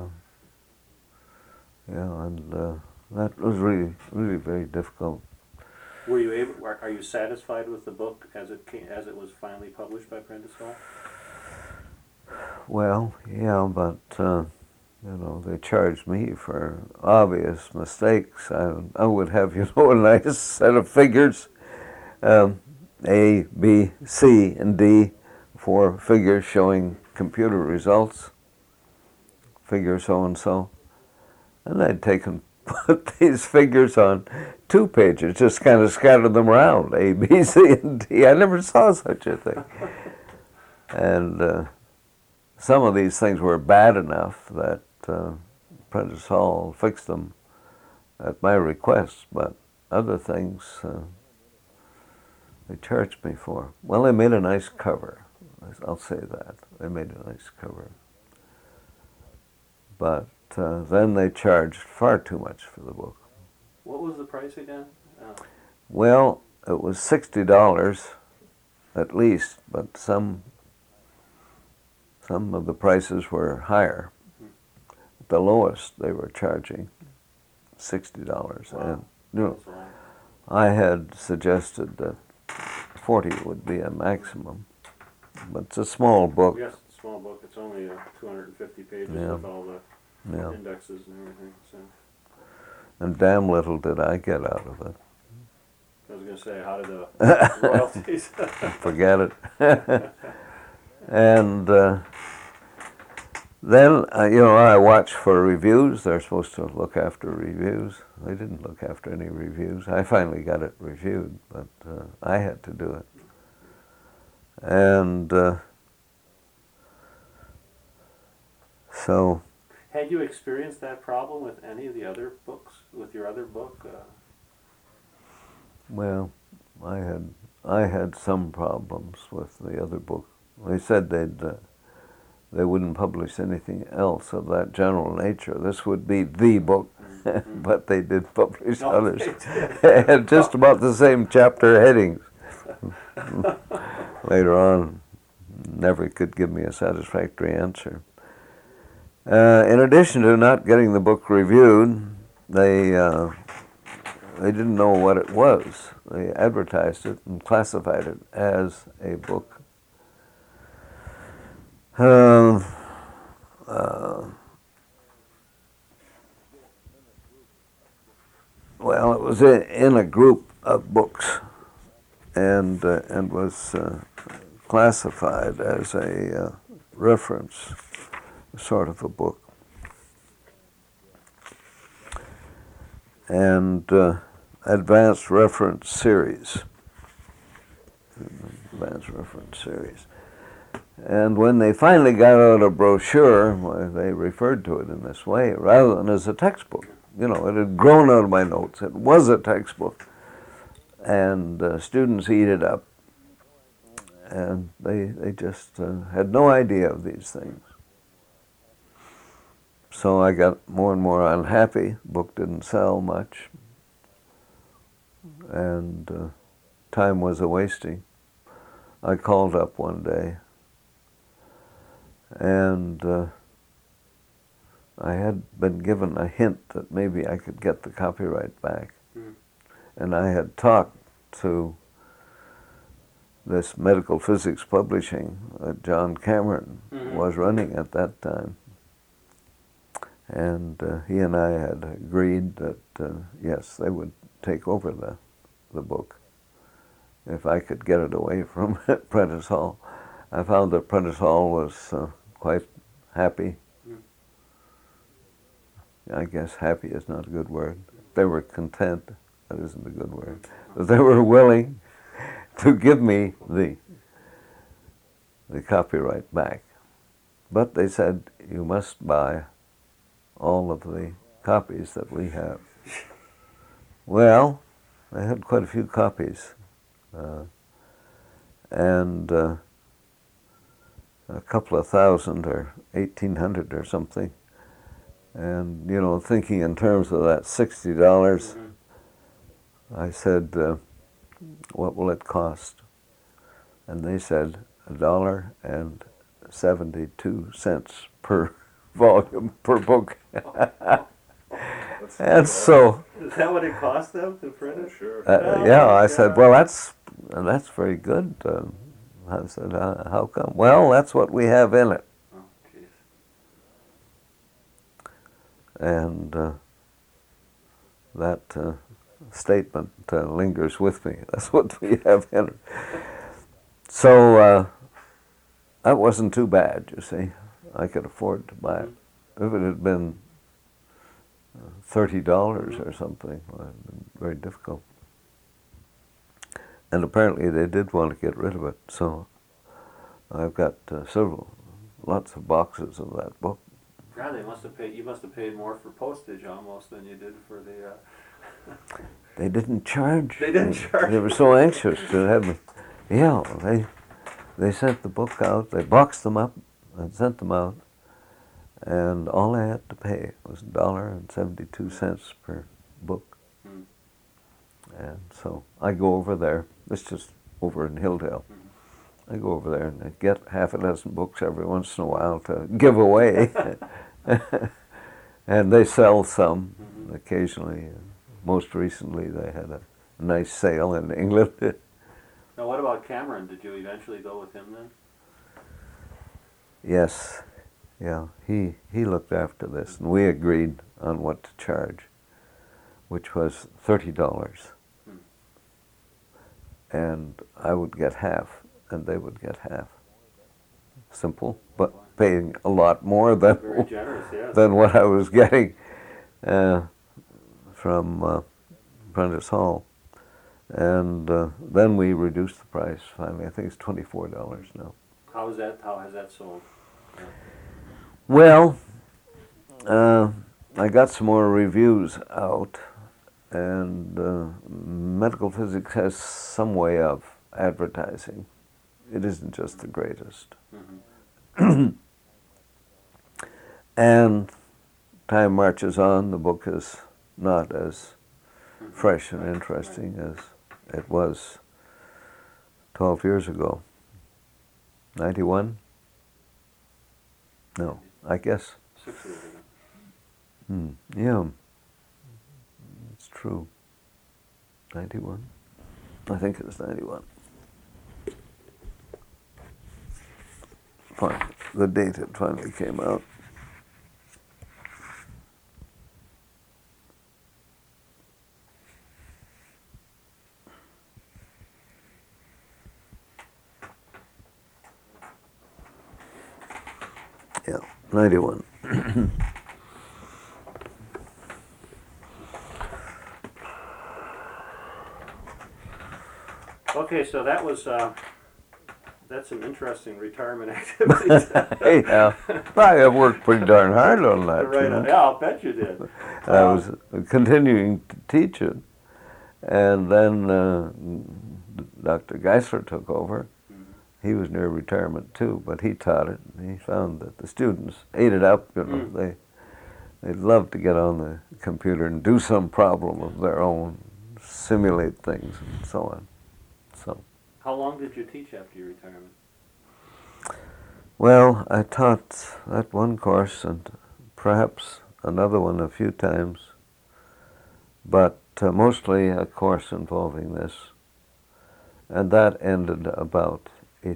Yeah, and that was really, really very difficult. Are you satisfied with the book as it was finally published by Prentice Hall? Well, yeah, but they charged me for obvious mistakes. I would have, a nice set of figures, A, B, C, and D, 4 figures showing computer results, figure so-and-so. And I'd put these figures on 2 pages, just kind of scattered them around, A, B, C, and D. I never saw such a thing. And some of these things were bad enough that Prentice Hall fixed them at my request, but other things they charged me for. Well, they made a nice cover. I'll say that. They made a nice cover. But then they charged far too much for the book. What was the price again? Well, it was $60 at least, but some of the prices were higher. The lowest they were charging $60, Wow. and I had suggested that 40 would be a maximum, but it's a small book. Yes, it's a small book. It's only 250 pages Yeah. with all the Yeah. indexes and everything. So And damn little did I get out of it. I was going to say, how did the royalties? Forget it. And then, I watch for reviews. They're supposed to look after reviews. They didn't look after any reviews. I finally got it reviewed, but I had to do it. And so... Had you experienced that problem with any of the other books, with your other book? Well, I had some problems with the other book. They said they wouldn't publish anything else of that general nature. This would be the book, but they did publish others. And just about the same chapter headings. Later on, never could give me a satisfactory answer. In addition to not getting the book reviewed, they didn't know what it was. They advertised it and classified it as a book. Well, it was in a group of books, and was classified as a reference sort of a book. And advanced reference series. Advanced reference series. And when they finally got out a brochure, well, they referred to it in this way rather than as a textbook. You know, it had grown out of my notes. It was a textbook. And students eat it up. And they just had no idea of these things. So I got more and more unhappy. The book didn't sell much. And time was a-wasting. I called up one day, and I had been given a hint that maybe I could get the copyright back. And I had talked to this medical physics publishing that John Cameron was running at that time. And he and I had agreed that, yes, they would take over the book if I could get it away from Prentice Hall. I found that Prentice Hall was quite happy. I guess happy is not a good word. They were content. That isn't a good word. But they were willing to give me the copyright back. But they said, you must buy all of the copies that we have. Well, I had quite a few copies. And a couple of thousand or 1,800 or something. And, you know, thinking in terms of that $60, I said, what will it cost? And they said $1.72 per volume per book. And so, is that what it cost them to print it? Sure. yeah, I said, well, that's very good. I said, how come? Well, that's what we have in it. Oh, geez. And that statement lingers with me. That's what we have in it. So that wasn't too bad, you see. I could afford to buy it. If it had been $30 or something, it would have been very difficult. And apparently they did want to get rid of it, so I've got lots of boxes of that book. God, you must have paid more for postage almost than you did for the... They didn't charge. They didn't charge. They were so anxious to have me. Yeah, they sent the book out, they boxed them up and sent them out, and all I had to pay was $1.72 per book. And so I go over there, it's just over in Hilldale. I go over there and I get half a dozen books every once in a while to give away. And they sell some occasionally. Most recently they had a nice sale in England. Now what about Cameron? Did you eventually go with him then? Yes, yeah, he looked after this, and we agreed on what to charge, which was $30. And I would get half, and they would get half. Simple, but paying a lot more than, Very generous, yes. than what I was getting from Prentice Hall. And then we reduced the price finally. I think it's $24 now. How has that sold? Well, I got some more reviews out, and medical physics has some way of advertising. It isn't just the greatest. Mm-hmm. And time marches on, the book is not as fresh and interesting as it was 12 years ago. 91? No, I guess. 6 years ago. Yeah, it's true. 91? I think it was 91. Fine. The date it finally came out. Yeah, 91. Okay, so that was that's some interesting retirement activities. Yeah, I worked pretty darn hard on that. Right. You know? Yeah, I'll bet you did. I was continuing to teach it, and then Dr. Geisler took over. He was near retirement too, but he taught it, and he found that the students ate it up. You know, they loved to get on the computer and do some problem of their own, simulate things, and so on. So. How long did you teach after your retirement? Well, I taught that one course and perhaps another one a few times, but mostly a course involving this, and that ended about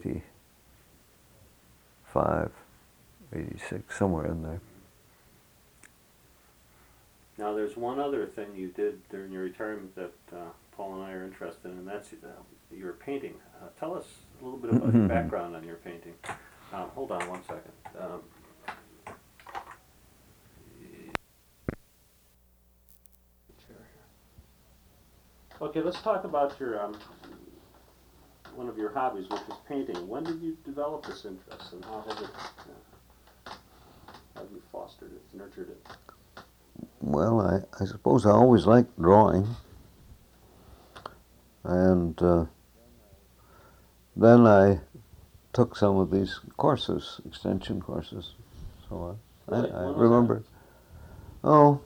85, 86, somewhere in there. Now, there's one other thing you did during your retirement that Paul and I are interested in, and that's your painting. Tell us a little bit about your background on your painting. Hold on one second. Okay, let's talk about your one of your hobbies, which is painting. When did you develop this interest, and how have you fostered it, nurtured it? Well, I suppose I always liked drawing, and then I took some of these courses, extension courses, so on. Really? I remember. Oh,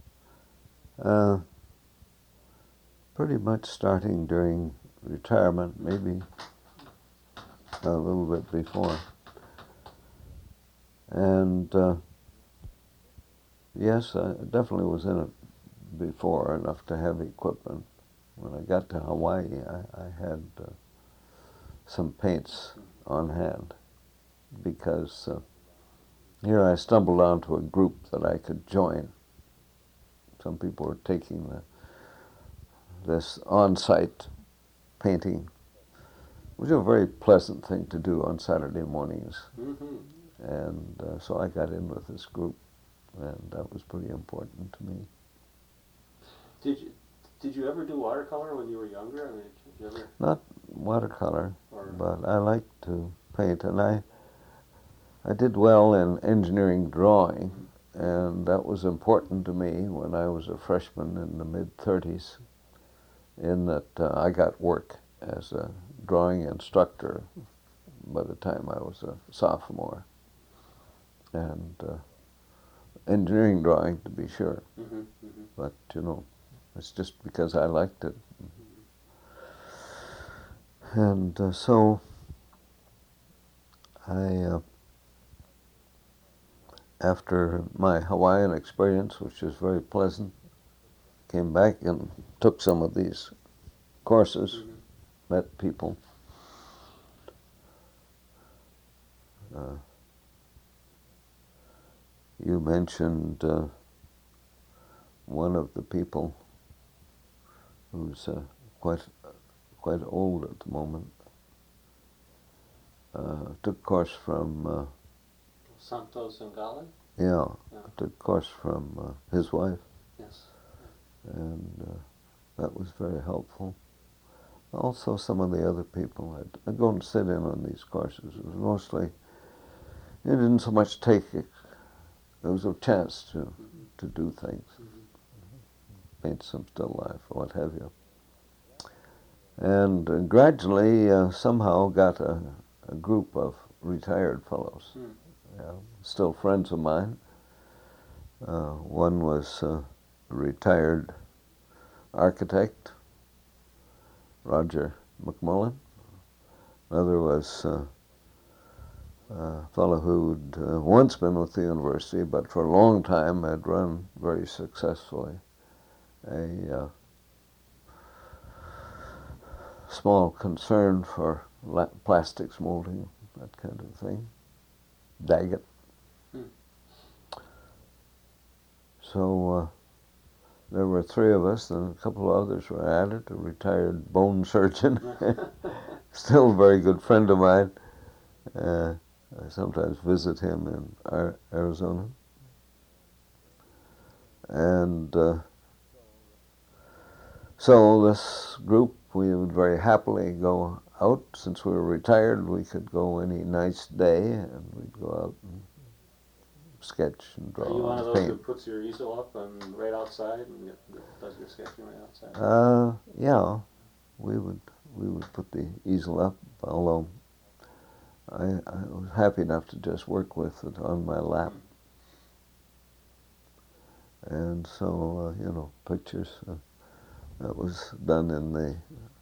pretty much starting during retirement, maybe a little bit before. And yes, I definitely was in it before, enough to have equipment. When I got to Hawaii, I had some paints on hand, because here I stumbled onto a group that I could join. Some people were taking this on-site painting, which was a very pleasant thing to do on Saturday mornings. Mm-hmm. And so I got in with this group, and that was pretty important to me. Did you ever do watercolor when you were younger? I mean, did you ever? Not watercolor, but I liked to paint, and I did well in engineering drawing, and that was important to me when I was a freshman in the mid-30s, in that I got work as a drawing instructor by the time I was a sophomore, and engineering drawing, to be sure. Mm-hmm, mm-hmm. But, you know, it's just because I liked it. And so I, after my Hawaiian experience, which was very pleasant, came back and took some of these courses, met people. You mentioned one of the people who's quite old at the moment. Took a course from Santos Zangale? yeah, Yeah. took a course from his wife, Yes. and that was very helpful. Also, some of the other people, I'd go and sit in on these courses. It was mostly, you didn't so much take it was a chance to do things, paint some still life or what have you. And gradually, somehow got a group of retired fellows, still friends of mine. One was a retired architect, Roger McMullen. Another was a fellow who'd once been with the university, but for a long time had run very successfully a small concern for plastics molding, that kind of thing, Daggett. So there were three of us, and a couple of others were added, a retired bone surgeon, still a very good friend of mine. I sometimes visit him in Arizona. And so this group, we would very happily go out. Since we were retired, we could go any nice day, and we'd go out and sketch and draw. Are you one of and those paint. who puts your easel up and right outside and does your sketching right outside? Yeah, we would put the easel up, although I was happy enough to just work with it on my lap. And so, pictures, that was done in the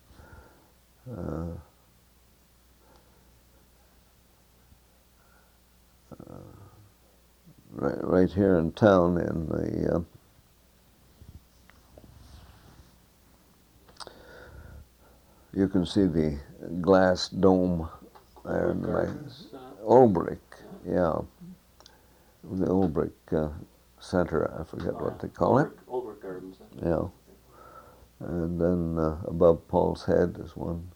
right here in town in the you can see the glass dome there in my Olbrich, yeah, the Olbrich Center. I forget what they call it. Olbrich Gardens. Yeah, and then above Paul's head is one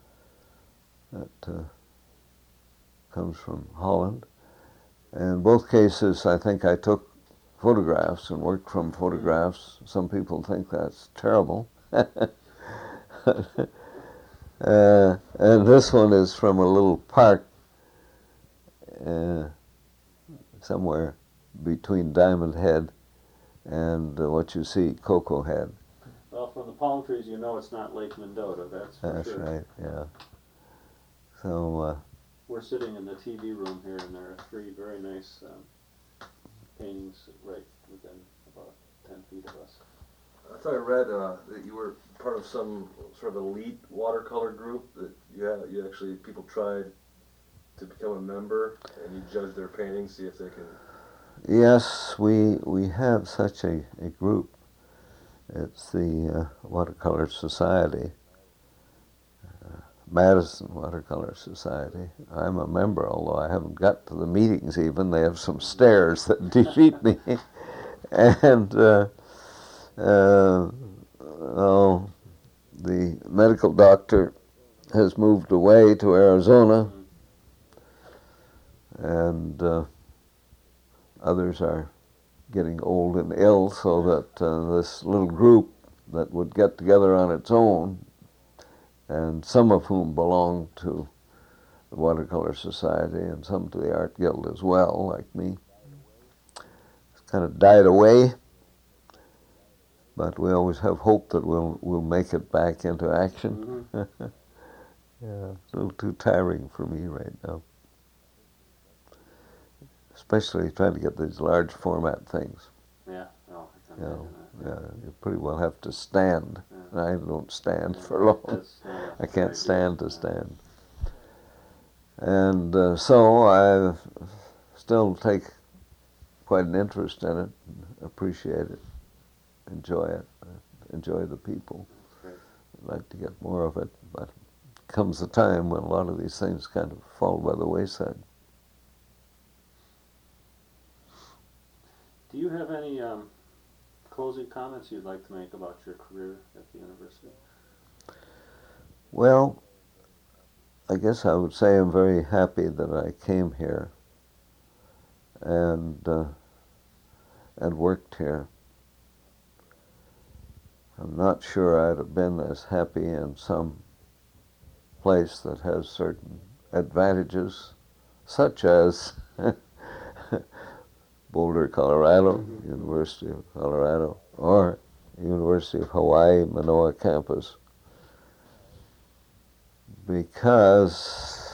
that comes from Holland. In both cases, I think I took photographs and worked from photographs. Some people think that's terrible. And this one is from a little park somewhere between Diamond Head and what you see, Cocoa Head. Well, from the palm trees, you know it's not Lake Mendota, that's for That's sure. right, yeah. So We're sitting in the TV room here, and there are three very nice paintings right within about 10 feet of us. I thought I read that you were part of some sort of elite watercolor group, that you actually, people tried to become a member and you judge their paintings, see if they can... yes, we have such a group. It's the Watercolor Society, Madison Watercolor Society. I'm a member, although I haven't got to the meetings even. They have some stairs that defeat me. And the medical doctor has moved away to Arizona, and others are getting old and ill, so that this little group that would get together on its own, and some of whom belong to the Watercolor Society and some to the Art Guild as well, like me, it's kind of died away. But we always have hope that we'll make it back into action. Mm-hmm. Yeah, it's a little too tiring for me right now. Especially trying to get these large format things. Yeah, no, I can imagine that. Yeah, you pretty well have to stand. Yeah. I don't stand for long. I can't stand to stand. And so I still take quite an interest in it, appreciate it, enjoy it, enjoy the people. Great. I'd like to get more of it, but comes a time when a lot of these things kind of fall by the wayside. Do you have any closing comments you'd like to make about your career at the university? Well, I guess I would say I'm very happy that I came here and worked here. I'm not sure I'd have been as happy in some place that has certain advantages, such as Boulder, Colorado, Mhm. University of Colorado, or University of Hawaii, Manoa campus, because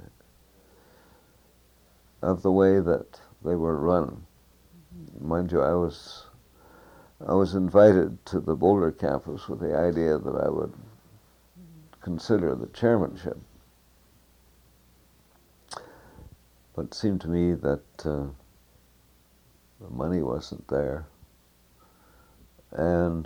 of the way that they were run. Mind you, I was invited to the Boulder campus with the idea that I would consider the chairmanship. But it seemed to me that the money wasn't there, and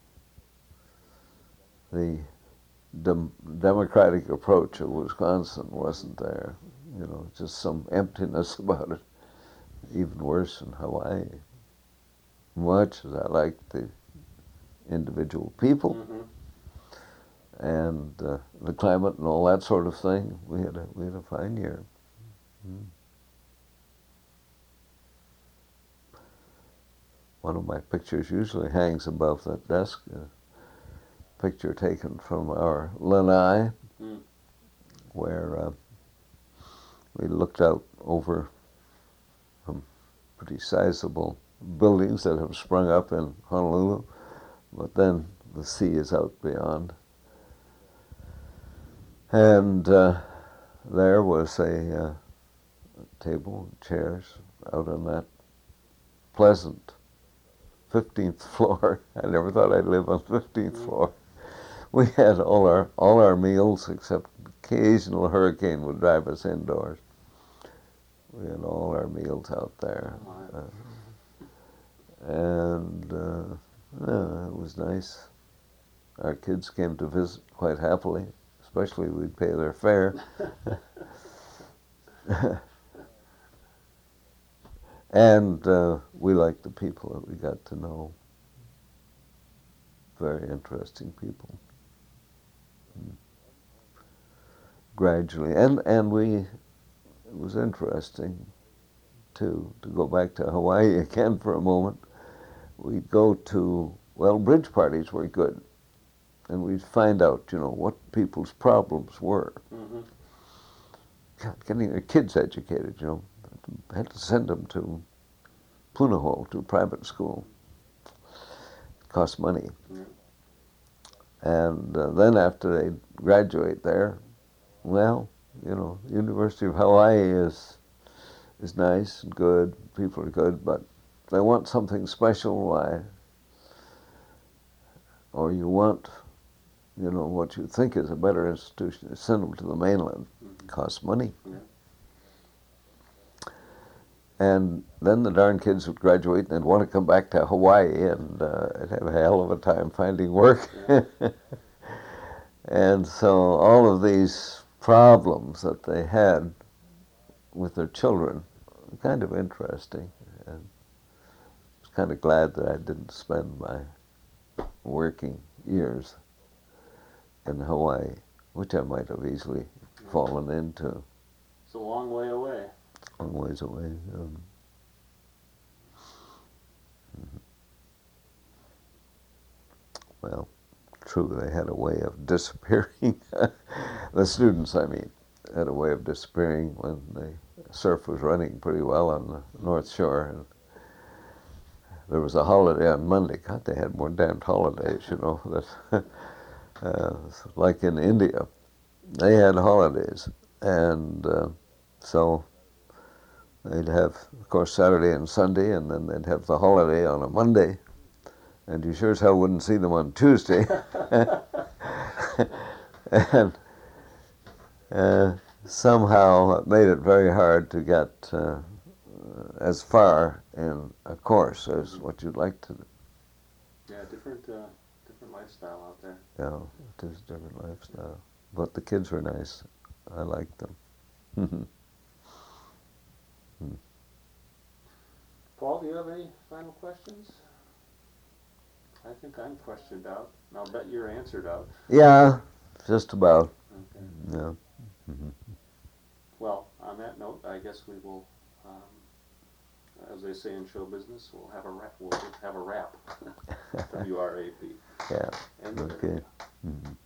the democratic approach of Wisconsin wasn't there. You know, just some emptiness about it. Even worse in Hawaii. Much as I liked the individual people and the climate and all that sort of thing, we had a fine year. One of my pictures usually hangs above that desk. A picture taken from our lanai, where we looked out over some pretty sizable buildings that have sprung up in Honolulu, but then the sea is out beyond. And there was a table and chairs out on that pleasant 15th floor. I never thought I'd live on 15th floor. We had all our meals, except occasional hurricane would drive us indoors. We had all our meals out there. And it was nice. Our kids came to visit quite happily, especially we'd pay their fare. And we liked the people that we got to know. Very interesting people. Gradually, and it was interesting too, to go back to Hawaii again for a moment. We'd go to, well, bridge parties were good, and we'd find out, you know, what people's problems were. God, getting their kids educated, you know, had to send them to Punahou, to private school. It cost money. And then after they graduate there, well, you know, University of Hawaii is nice and good, people are good, but if they want something special, why, or you want, you know, what you think is a better institution, send them to the mainland. It costs money. And then the darn kids would graduate and they'd want to come back to Hawaii, and they'd have a hell of a time finding work. And so all of these problems that they had with their children were kind of interesting. And I was kind of glad that I didn't spend my working years in Hawaii, which I might have easily fallen into. It's a long way away. Long ways away. Well, true, they had a way of disappearing. The students, I mean, had a way of disappearing when the surf was running pretty well on the North Shore. And there was a holiday on Monday. God, they had more damned holidays, you know, that like in India. They had holidays. And so they'd have, of course, Saturday and Sunday, and then they'd have the holiday on a Monday. And you sure as hell wouldn't see them on Tuesday. And somehow it made it very hard to get as far in a course as what you'd like to do. Yeah, different lifestyle out there. Yeah, it is a different lifestyle. But the kids were nice. I liked them. Paul, do you have any final questions? I think I'm questioned out. And I'll bet you're answered out. Yeah, just about. Okay. Yeah. Well, on that note, I guess we will, as they say in show business, we'll have a wrap. We'll have a wrap. WRAP. Yeah. And Okay.